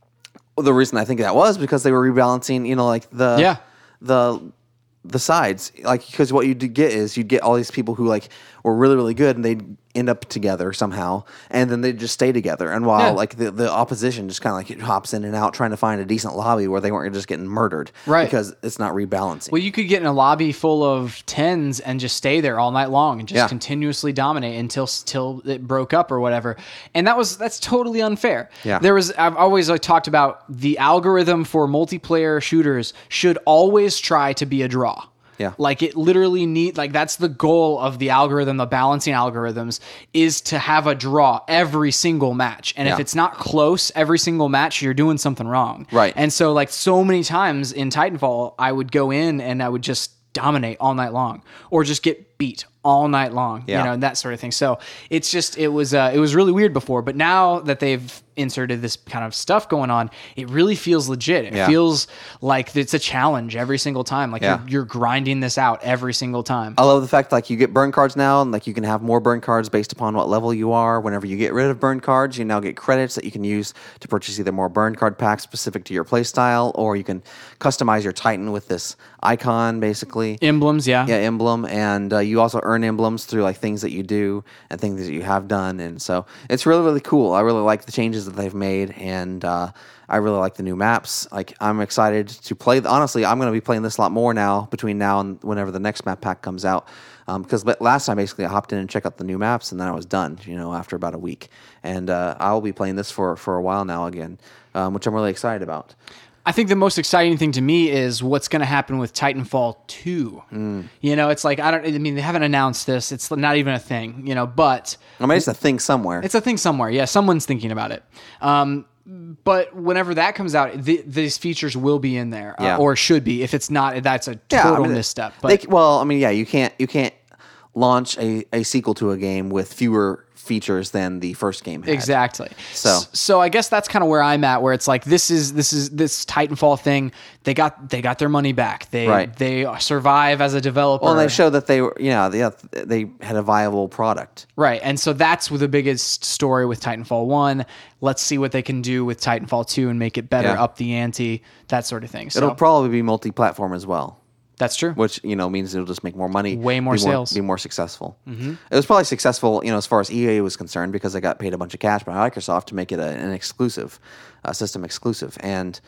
the reason I think that was because they were rebalancing, you know, like the yeah. the the sides, like, because what you'd get is you'd get all these people who like were really really good and they'd end up together somehow, and then they'd just stay together. And while Yeah. like the, the opposition just kind of like it hops in and out trying to find a decent lobby where they weren't just getting murdered, Right. Because it's not rebalancing. Well, you could get in a lobby full of tens and just stay there all night long and just Yeah. continuously dominate until till it broke up or whatever. And that was that's totally unfair. Yeah. There was I've always like talked about the algorithm for multiplayer shooters should always try to be a draw. Yeah. Like it literally need like that's the goal of the algorithm, the balancing algorithms is to have a draw every single match. And if Yeah. it's not close every single match, you're doing something wrong. Right. And so like so many times in Titanfall, I would go in and I would just dominate all night long or just get beat all night long, Yeah. you know, and that sort of thing. So it's just, it was, uh, it was really weird before, but now that they've inserted this kind of stuff going on, it really feels legit. It Yeah. feels like it's a challenge every single time. Like Yeah. you're, you're grinding this out every single time. I love the fact like you get burn cards now, and like you can have more burn cards based upon what level you are. Whenever you get rid of burn cards, you now get credits that you can use to purchase either more burn card packs specific to your playstyle, or you can customize your Titan with this icon, basically. Emblems, yeah. Yeah, emblem, and uh, you also earn emblems through like things that you do and things that you have done, and so it's really really cool. I really like the changes that they've made, and uh, I really like the new maps. Like I'm excited to play. Honestly, I'm going to be playing this a lot more now between now and whenever the next map pack comes out. Um, because last time basically I hopped in and checked out the new maps, and then I was done. You know, after about a week, and uh, I'll be playing this for for a while now again, um, which I'm really excited about. I think the most exciting thing to me is what's going to happen with Titanfall two. Mm. You know, it's like, I don't, I mean, they haven't announced this. It's not even a thing, you know, but I mean, it's a thing somewhere. it's a thing somewhere. Yeah. Someone's thinking about it. Um, but whenever that comes out, th- these features will be in there, uh, Yeah. or should be. If it's not, that's a Yeah, total I mean, misstep. They, But well, I mean, yeah, you can't you can't launch a, a sequel to a game with fewer features than the first game had. exactly. So- S- so I guess that's kind of where I'm at, where it's like this is this is this Titanfall thing. They got they got their money back. They Right. they survive as a developer. Well, and they showed that they were, you know, they, they had a viable product. Right. And so that's the biggest story with Titanfall one. Let's see what they can do with Titanfall two and make it better, Yeah. up the ante, that sort of thing. So It'll probably be multi-platform as well, that's true. which, you know, means it'll just make more money. Way more be sales. Be more successful. Mm-hmm. It was probably successful, you know, as far as E A was concerned, because they got paid a bunch of cash by Microsoft to make it a, an exclusive, a system exclusive. And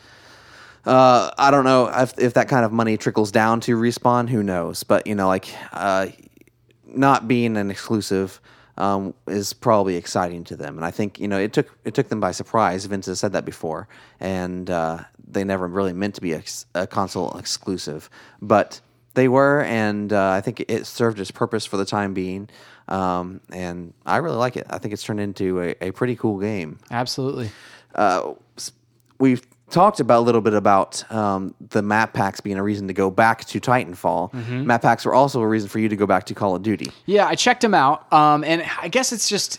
uh, I don't know if, if that kind of money trickles down to Respawn, who knows? But, you know, like uh, not being an exclusive um, is probably exciting to them. And I think, you know, it took it took them by surprise. Vince has said that before. And uh, they never really meant to be a, a console exclusive. But They were, and uh, I think it served its purpose for the time being. Um, and I really like it. I think it's turned into a, a pretty cool game. Absolutely. Uh, we've talked about a little bit about um, the map packs being a reason to go back to Titanfall. Mm-hmm. Map packs were also a reason for you to go back to Call of Duty. Yeah, I checked them out, um, and I guess it's just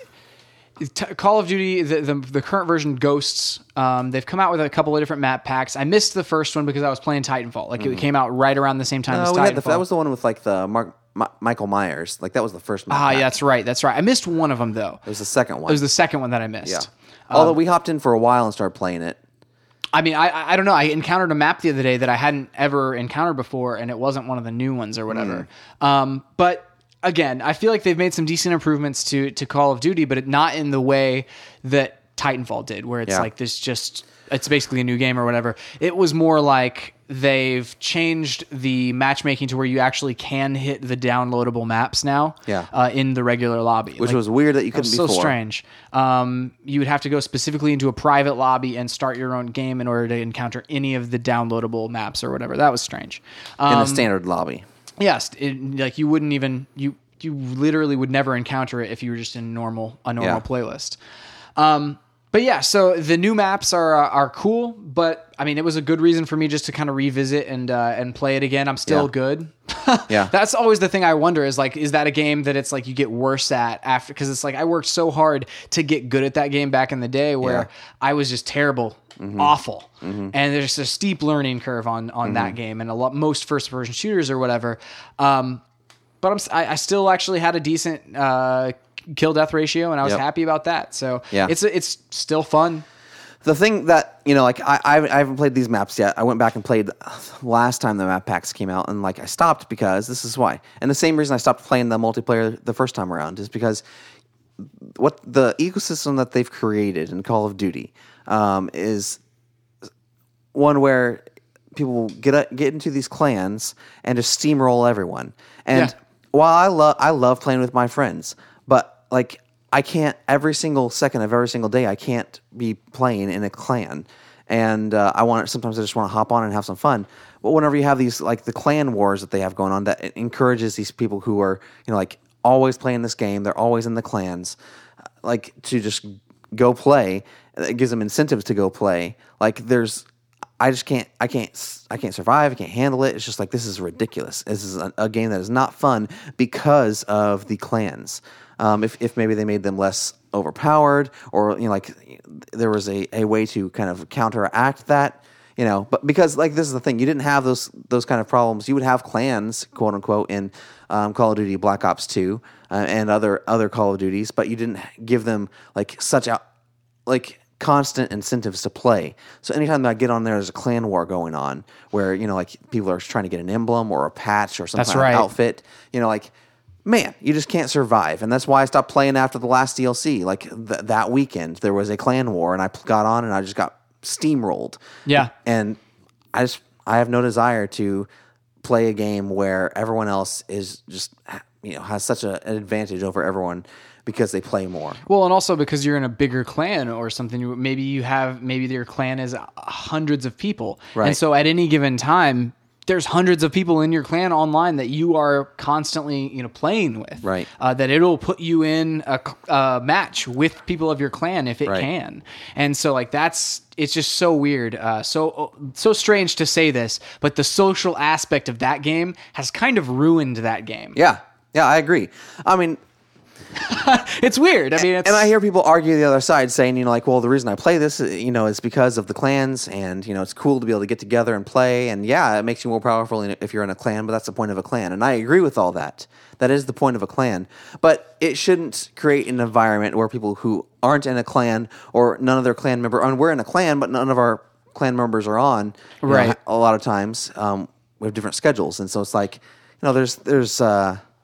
T- Call of Duty, the, the the current version, Ghosts. Um, they've come out with a couple of different map packs. I missed the first one because I was playing Titanfall. Like mm-hmm. it came out right around the same time no, as we Titanfall. Had the, that was the one with like the Mark, Ma- Michael Myers. Like that was the first map. Ah, pack. yeah, that's right. That's right. I missed one of them though. It was the second one. It was the second one that I missed. Yeah. Um, Although we hopped in for a while and started playing it. I mean, I I don't know. I encountered a map the other day that I hadn't ever encountered before, and it wasn't one of the new ones or whatever. Mm. Um, but again, I feel like they've made some decent improvements to to Call of Duty, but it, not in the way that Titanfall did, where it's yeah. like this just it's basically a new game or whatever. It was more like they've changed the matchmaking to where you actually can hit the downloadable maps now yeah. uh, in the regular lobby. Which like, was weird that you couldn't it was before. so strange. Um, you would have to go specifically into a private lobby and start your own game in order to encounter any of the downloadable maps or whatever. That was strange. Um, in a standard lobby. Yes, it, like you wouldn't even you you literally would never encounter it if you were just in normal a normal Yeah. playlist. Um, but yeah, so the new maps are uh, are cool, but I mean, it was a good reason for me just to kind of revisit and uh, and play it again. I'm still Yeah. good. Yeah, That's always the thing I wonder is like, is that a game that it's like you get worse at after? Because it's like I worked so hard to get good at that game back in the day where Yeah. I was just terrible, mm-hmm. awful, mm-hmm. and there's a steep learning curve on on mm-hmm. that game and a lot most first person shooters or whatever. Um, but I'm I, I still actually had a decent uh, kill death ratio, and I was Yep. happy about that. So Yeah. it's it's still fun. The thing that, you know, like I, I I haven't played these maps yet. I went back and played last time the map packs came out, and like I stopped because this is why. And the same reason I stopped playing the multiplayer the first time around is because what the ecosystem that they've created in Call of Duty um, is one where people get a, get into these clans and just steamroll everyone. And Yeah. while I love I love playing with my friends, but like I can't every single second of every single day I can't be playing in a clan. And uh, I want sometimes I just want to hop on and have some fun. But whenever you have these like the clan wars that they have going on, that it encourages these people who are you know like always playing this game, they're always in the clans, like to just go play. It gives them incentives to go play. Like there's, I just can't, I can't, I can't survive. I can't handle it. It's just like this is ridiculous. This is a, a game that is not fun because of the clans. Um, if if maybe they made them less overpowered, or you know, like there was a, a way to kind of counteract that, you know. But because like this is the thing, you didn't have those those kind of problems. You would have clans, quote unquote, in um, Call of Duty Black Ops two uh, and other other Call of Duties, but you didn't give them like such out like constant incentives to play. So anytime that I get on there, there's a clan war going on where you know like people are trying to get an emblem or a patch or some That's kind right. of outfit. You know, like. Man, you just can't survive. And that's why I stopped playing after the last D L C. Like th- that weekend, there was a clan war, and I got on and I just got steamrolled. Yeah. And I just, I have no desire to play a game where everyone else is just, you know, has such a, an advantage over everyone because they play more. Well, and also because you're in a bigger clan or something, you- maybe you have, maybe your clan is uh, hundreds of people. Right. And so at any given time, there's hundreds of people in your clan online that you are constantly, you know, playing with. Right. Uh, that it'll put you in a, a match with people of your clan if it Right. can. And so, like, that's it's just so weird, uh, so so strange to say this, but the social aspect of that game has kind of ruined that game. Yeah. Yeah, I agree. I mean, It's weird. I mean, it's, and I hear people argue the other side saying, you know, like, well, the reason I play this, you know, is because of the clans, and you know, it's cool to be able to get together and play, and yeah, it makes you more powerful if you're in a clan, but that's the point of a clan, and I agree with all that. That is the point of a clan, but it shouldn't create an environment where people who aren't in a clan or none of their clan member, and we're in a clan, but none of our clan members are on. you know, Right. a lot of times, um, we have different schedules, and so it's like, you know, there's there's. Uh,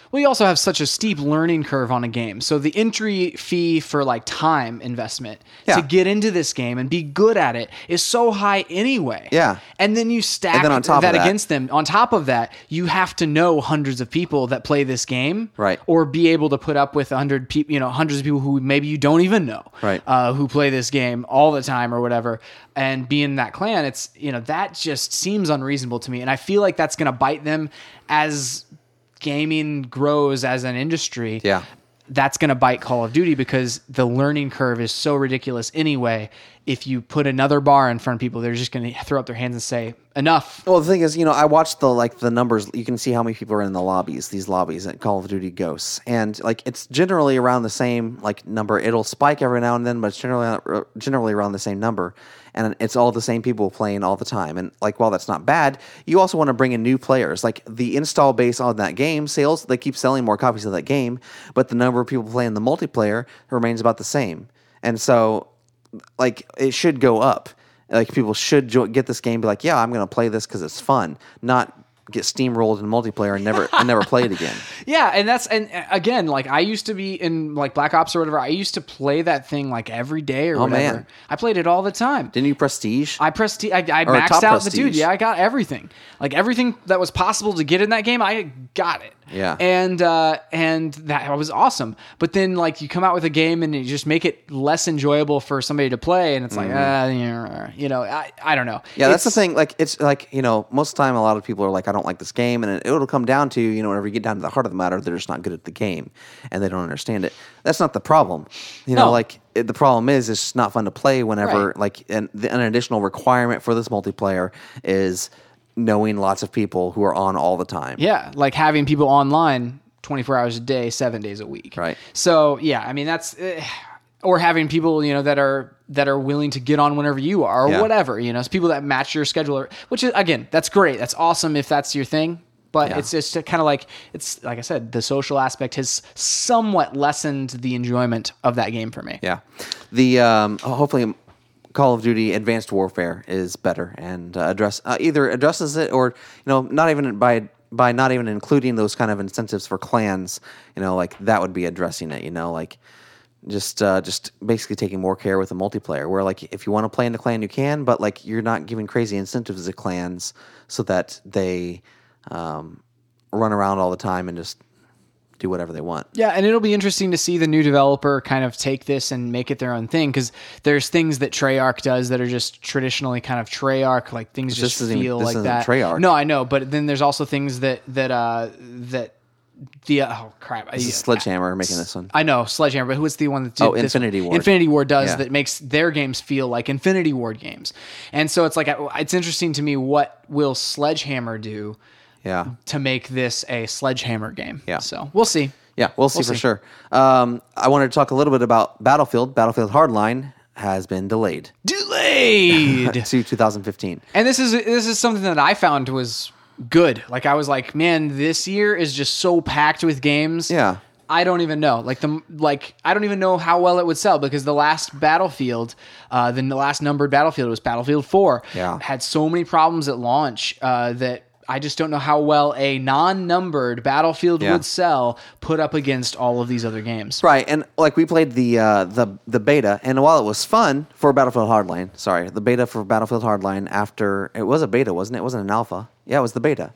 Well, you also have such a steep learning curve on a game. So the entry fee for like time investment Yeah. to get into this game and be good at it is so high anyway. Yeah. And then you stack And then on top that, of that- against them. On top of that, you have to know hundreds of people that play this game. Right. Or be able to put up with a hundred people, you know, hundreds of people who maybe you don't even know. Right. Uh, who play this game all the time or whatever. And be in that clan, it's, you know, that just seems unreasonable to me. And I feel like that's going to bite them as gaming grows as an industry. Yeah. That's going to bite Call of Duty because the learning curve is so ridiculous anyway. If you put another bar in front of people, they're just going to throw up their hands and say, enough. Well, the thing is, you know, I watched the like the numbers. You can see how many people are in the lobbies, these lobbies at Call of Duty Ghosts, and like it's generally around the same like number. It'll spike every now and then, but it's generally generally around the same number, and it's all the same people playing all the time. And like, while that's not bad, you also want to bring in new players. Like the install base on that game sales, they keep selling more copies of that game, but the number of people playing the multiplayer remains about the same, and so like it should go up. Like people should jo- get this game, and be like, yeah, I'm going to play this because it's fun, not get steamrolled in multiplayer and never and never play it again. Yeah, and that's and uh, again, like I used to be in like Black Ops or whatever. I used to play that thing like every day or Oh, whatever. man. I played it all the time. Didn't you prestige? I presti- I, I Or maxed top out the dude. prestige. Yeah, I got everything. Like everything that was possible to get in that game, I got it. Yeah. And uh, and that was awesome. But then like you come out with a game and you just make it less enjoyable for somebody to play, and it's like, uh, yeah, you know, I I don't know. Mm-hmm. Yeah, that's the It's- thing. Like, it's like, you know, most of the time, a lot of people are like, I don't like this game. And it, it'll come down to, you know, whenever you get down to the heart of the matter, they're just not good at the game and they don't understand it. That's not the problem. You know, No. like, it, the problem is it's not fun to play whenever, Right. like, and the, an additional requirement for this multiplayer is knowing lots of people who are on all the time. Yeah, like having people online twenty-four hours a day, seven days a week. Right. So yeah, I mean that's, eh, or having people you know that are that are willing to get on whenever you are, or Yeah. whatever. You know, it's people that match your schedule, or, which is again, that's great. That's awesome if that's your thing. But Yeah. it's just kind of like it's like I said, the social aspect has somewhat lessened the enjoyment of that game for me. Yeah. The, um, hopefully, Call of Duty Advanced Warfare is better and uh, address uh, either addresses it or, you know, not even by by not even including those kind of incentives for clans, you know, like that would be addressing it, you know, like just uh, just basically taking more care with the multiplayer where like if you want to play in a clan you can, but like you're not giving crazy incentives to clans so that they um, run around all the time and just do whatever they want. Yeah, and it'll be interesting to see the new developer kind of take this and make it their own thing, because there's things that Treyarch does that are just traditionally kind of Treyarch, like things This just isn't even- feel this like isn't that. Treyarch. No, I know, but then there's also things that that uh, that the uh, oh crap, This I, is Sledgehammer making this one. I know Sledgehammer, but who's the one that did Oh, this Infinity one? Ward. Infinity Ward does Yeah. that makes their games feel like Infinity Ward games, and so it's like it's interesting to me what will Sledgehammer do Yeah. to make this a Sledgehammer game. Yeah. So we'll see. Yeah, we'll see We'll for see. sure. Um, I wanted to talk a little bit about Battlefield. Battlefield Hardline has been delayed Delayed. to two thousand fifteen. And this is this is something that I found was good. Like I was like, man, this year is just so packed with games. Yeah. I don't even know. Like the like I don't even know how well it would sell, because the last Battlefield, uh, the last numbered Battlefield was Battlefield four. Yeah. Had so many problems at launch uh, that I just don't know how well a non-numbered Battlefield Yeah. would sell put up against all of these other games. Right, and like we played the uh, the the beta, and while it was fun for Battlefield Hardline, sorry, the beta for Battlefield Hardline after it was a beta, wasn't it? It wasn't an alpha. Yeah, it was the beta.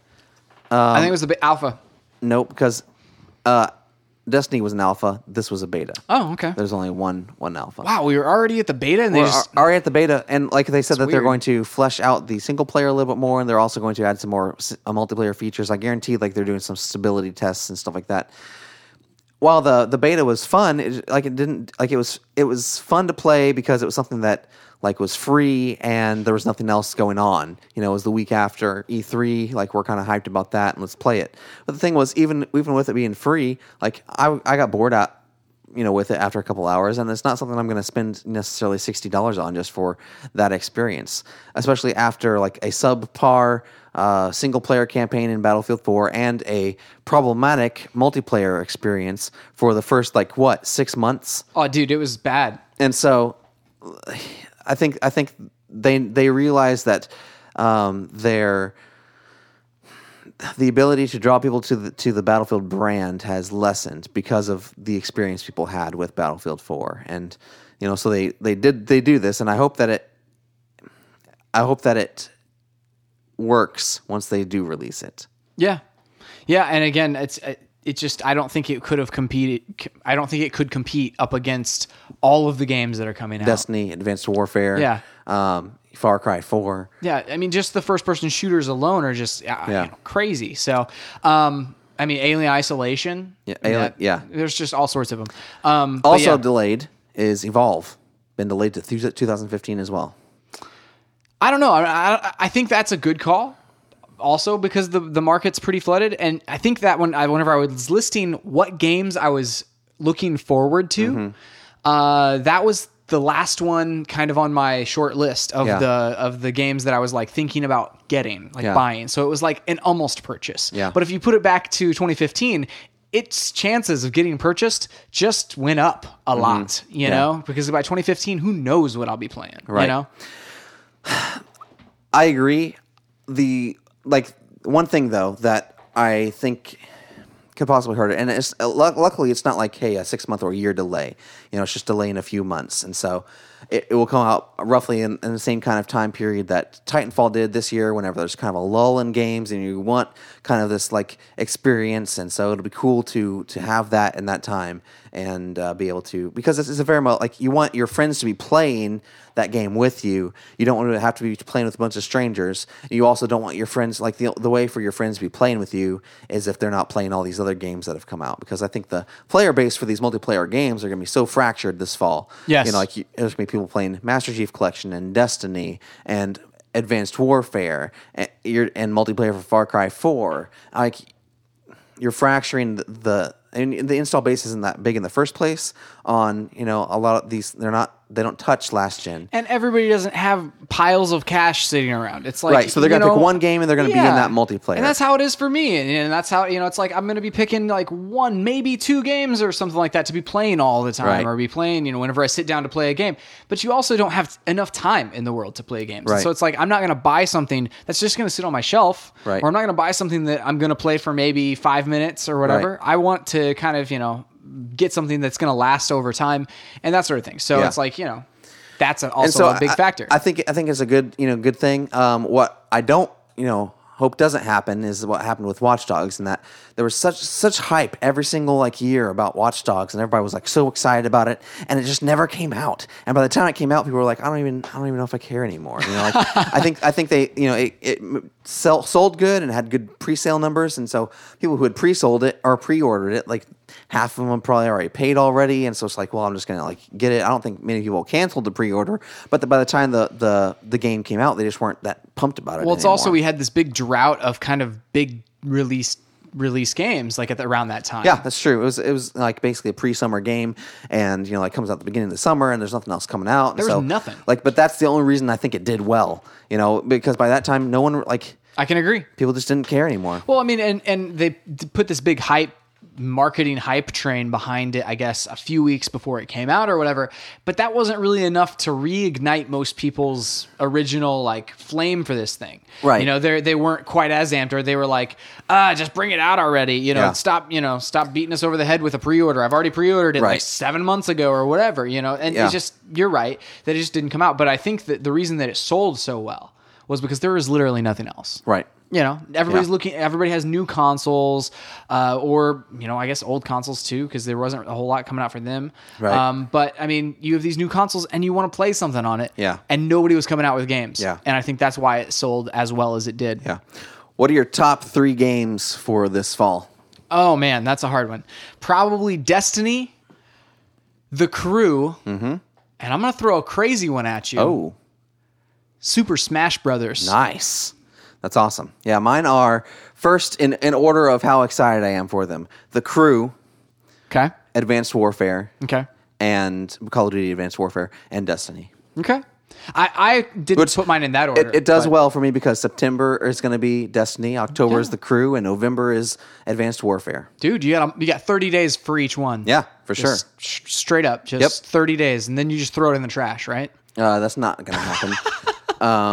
I think it was the be- alpha. Nope, because uh, Destiny was an alpha. This was a beta. Oh, okay. There's only one one alpha. Wow, we were already at the beta, and they We're just already at the beta, and like they said that they're weird. going to flesh out the single player a little bit more, and they're also going to add some more s- uh, multiplayer features. I guarantee, like they're doing some stability tests and stuff like that. While the the beta was fun, it, like it didn't like it was it was fun to play because it was something that like was free and there was nothing else going on. You know, it was the week after E three, like we're kind of hyped about that and let's play it. But the thing was, even even with it being free, like I I got bored out, you know, with it after a couple hours, and it's not something I'm going to spend necessarily sixty dollars on just for that experience, especially after like a subpar uh, single player campaign in Battlefield four and a problematic multiplayer experience for the first like what six months. oh, dude, it was bad. And so, I think I think they they realize that um, their the ability to draw people to the to the Battlefield brand has lessened because of the experience people had with Battlefield four, and you know, so they they did they do this, and I hope that it I hope that it works once they do release it. Yeah, yeah, and again, it's it just I don't think it could have competed. I don't think it could compete up against all of the games that are coming out. Destiny, Advanced Warfare, yeah, um, Far Cry four. Yeah, I mean, just the first-person shooters alone are just uh, Yeah. you know, crazy. So, um, I mean, Alien Isolation. Yeah, I mean, Alien- that- yeah. There's just all sorts of them. Um, but Also yeah. delayed is Evolve, been delayed to th- twenty fifteen as well. I don't know. I, I I think that's a good call. Also, because the the market's pretty flooded, and I think that when I whenever I was listing what games I was looking forward to, Mm-hmm. uh, that was the last one kind of on my short list of Yeah. the of the games that I was like thinking about getting, like Yeah. buying. So it was like an almost purchase. Yeah. But if you put it back to twenty fifteen, its chances of getting purchased just went up a lot, you Mm-hmm. Yeah. know, because by twenty fifteen, who knows what I'll be playing, Right. you know? I agree. The like one thing though that I think could possibly hurt it, and it's uh, luck- luckily it's not like hey a six month or a year delay. You know, it's just delaying a few months, and so it, it will come out roughly in, in the same kind of time period that Titanfall did this year. Whenever there's kind of a lull in games, and you want kind of this like experience, and so it'll be cool to to have that in that time and uh, be able to because it's, it's a very much like you want your friends to be playing that game with you. You don't want to have to be playing with a bunch of strangers. You also don't want your friends like the the way for your friends to be playing with you is if they're not playing all these other games that have come out, because I think the player base for these multiplayer games are going to be so fractured this fall. Yes. You know, like you, there's going to be people playing Master Chief Collection and Destiny and Advanced Warfare and, you're, and multiplayer for Far Cry four. Like you're fracturing the, the and the install base isn't that big in the first place on, you know, a lot of these, they're not, they don't touch last gen. And everybody doesn't have piles of cash sitting around. It's like, Right, so they're you going to know, pick one game and they're going to be in that multiplayer. And that's how it is for me. And, and that's how, you know, it's like I'm going to be picking like one, maybe two games or something like that to be playing all the time Right. or be playing, you know, whenever I sit down to play a game. But you also don't have enough time in the world to play games. Right. So it's like I'm not going to buy something that's just going to sit on my shelf. Right. Or I'm not going to buy something that I'm going to play for maybe five minutes or whatever. Right. I want to kind of, you know, get something that's going to last over time and that sort of thing. So Yeah. it's like, you know, that's also And so a big I- factor. I think I think it's a good you know good thing. Um, what I don't you know hope doesn't happen is what happened with Watch Dogs, and that there was such such hype every single like year about Watch Dogs, and everybody was like so excited about it, and it just never came out. And by the time it came out, people were like, I don't even I don't even know if I care anymore. You know, like, I think I think they you know it, it sell, sold good and had good pre-sale numbers, and so people who had pre-sold it or pre-ordered it, like half of them probably already paid already, and so it's like, well, I'm just gonna like get it. I don't think many people canceled the pre-order, but the, by the time the, the the game came out, they just weren't that pumped about it. Well, it's anymore. also we had this big drought of kind of big release release games like at the, around that time. Yeah, that's true. It was it was like basically a pre-summer game, and you know, like comes out at the beginning of the summer, and there's nothing else coming out. There was so, nothing. Like, but that's the only reason I think it did well. You know, because by that time, no one like I can agree. people just didn't care anymore. Well, I mean, and and they d- put this big hype marketing hype train behind it, I guess, a few weeks before it came out or whatever. But that wasn't really enough to reignite most people's original like flame for this thing. Right. You know, they they weren't quite as amped, or they were like, ah, just bring it out already. You know, Yeah. stop, you know, stop beating us over the head with a pre-order. I've already pre-ordered it like Right. seven months ago or whatever, you know, and Yeah. it's just, you're right, that it just didn't come out. But I think that the reason that it sold so well was because there was literally nothing else. Right. You know, everybody's Yeah. looking. Everybody has new consoles, uh, or you know, I guess old consoles too, because there wasn't a whole lot coming out for them. Right. Um, but I mean, you have these new consoles, and you want to play something on it. Yeah. And nobody was coming out with games. Yeah. And I think that's why it sold as well as it did. Yeah. What are your top three games for this fall? Oh man, that's a hard one. Probably Destiny, The Crew, mm-hmm. and I'm gonna throw a crazy one at you. Oh, Super Smash Brothers. nice. That's awesome. Yeah, mine are first in, in order of how excited I am for them. The Crew, Okay. Advanced Warfare, Okay. and Call of Duty Advanced Warfare, and Destiny. Okay. I, I didn't Which- put mine in that order. It, it does but- well for me because September is going to be Destiny, October is Yeah. The Crew, and November is Advanced Warfare. Dude, you got you got thirty days for each one. Yeah, for sure. Just sh- straight up, just Yep. thirty days, and then you just throw it in the trash, right? Uh, that's not going to happen. um,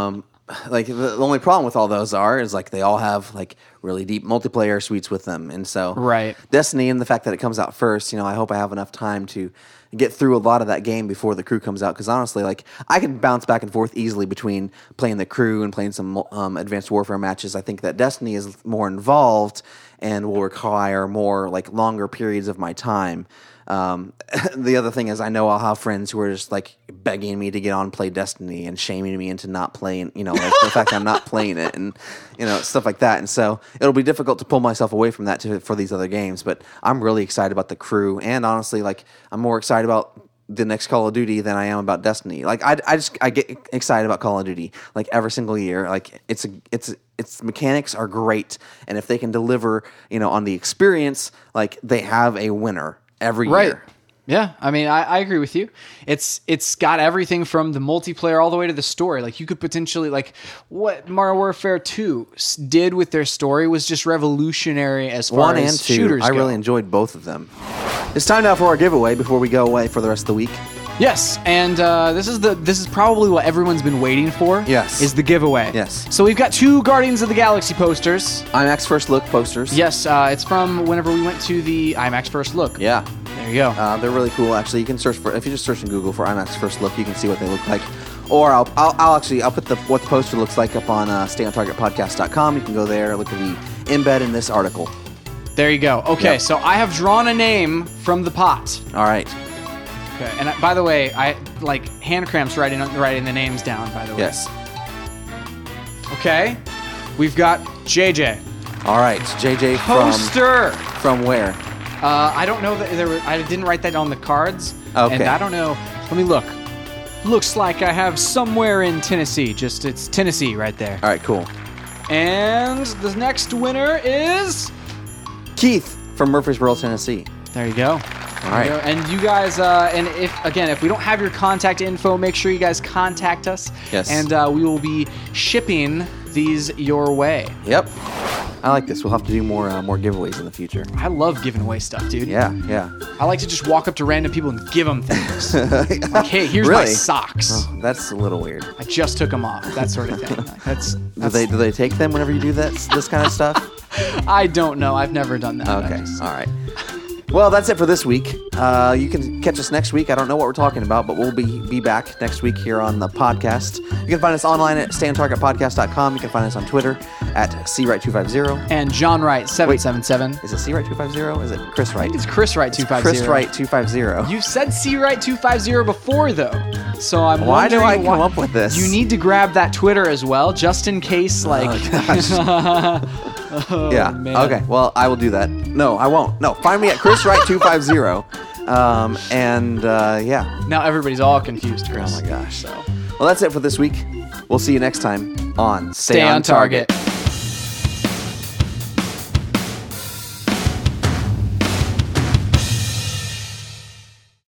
like the, the only problem with all those are is like they all have like really deep multiplayer suites with them, and so Right. Destiny and the fact that it comes out first, you know, I hope I have enough time to get through a lot of that game before the crew comes out. Because honestly, like I can bounce back and forth easily between playing the crew and playing some um, Advanced Warfare matches. I think that Destiny is more involved and will require more like longer periods of my time. Um, the other thing is I know I'll have friends who are just like begging me to get on and play Destiny and shaming me into not playing, you know, like the fact I'm not playing it and, you know, stuff like that. And so it'll be difficult to pull myself away from that to, for these other games, but I'm really excited about the crew. And honestly, like I'm more excited about the next Call of Duty than I am about Destiny. Like I, I just, I get excited about Call of Duty like every single year. Like it's a, it's, a, its mechanics are great. And if they can deliver, you know, on the experience, like they have a winner every Right. year. Yeah, I mean, I, I agree with you. It's it's got everything from the multiplayer all the way to the story. Like you could potentially like what Modern Warfare two s- did with their story was just revolutionary as far One as and two, shooters I go. really enjoyed both of them. It's time now for our giveaway before we go away for the rest of the week. Yes, and uh, this is the this is probably what everyone's been waiting for. Yes. is the giveaway. Yes. So we've got two Guardians of the Galaxy posters. IMAX First Look posters. Yes, uh, it's from whenever we went to the IMAX First Look. Yeah. There you go. Uh, they're really cool. Actually, you can search for if you just search in Google for IMAX First Look, you can see what they look like. Or I'll, I'll, I'll actually I'll put the what the poster looks like up on uh, stay on target podcast dot com. You can go there, look at the embed in this article. There you go. Okay, Yep. so I have drawn a name from the pot. All right. Okay, and I, by the way, I like hand cramps writing writing the names down. By the way. Yes. Okay, we've got J J. All right. J J from Poster. from where? Uh, I don't know that there. Were, I didn't write that on the cards. Okay. And I don't know. Let me look. Looks like I have somewhere in Tennessee. Just it's Tennessee right there. All right. Cool. And the next winner is. Keith from Murfreesboro, Tennessee. There you go. All right. And you guys, uh, and if again, if we don't have your contact info, make sure you guys contact us. Yes. And uh, we will be shipping these your way. Yep. I like this. We'll have to do more uh, more giveaways in the future. I love giving away stuff, dude. Yeah. Yeah. I like to just walk up to random people and give them things. Like, hey, here's my Really? socks. Oh, that's a little weird. I just took them off. That sort of thing. Like, that's, Do that's they do they take them whenever you do that this kind of stuff? I don't know. I've never done that. I Okay. just- All right. Well, that's it for this week. Uh, you can catch us next week. I don't know what we're talking about, but we'll be be back next week here on the podcast. You can find us online at stay on target podcast dot com. You can find us on Twitter at c right two five zero. And John Wright seven seven seven. Is it C Right two five zero? Is it Chris Wright? It's Chris Wright two five zero. Chris Wright two five zero. You've said C Wright two five zero before, though. So I'm Why do wondering I come why- up with this? You need to grab that Twitter as well, just in case, like. Oh, yeah. man. Okay. Well, I will do that. No, I won't. No, find me at Chris Wright two five zero. Um, and uh, yeah. Now everybody's all confused, Chris. Oh my gosh. So Well, that's it for this week. We'll see you next time on stay on target.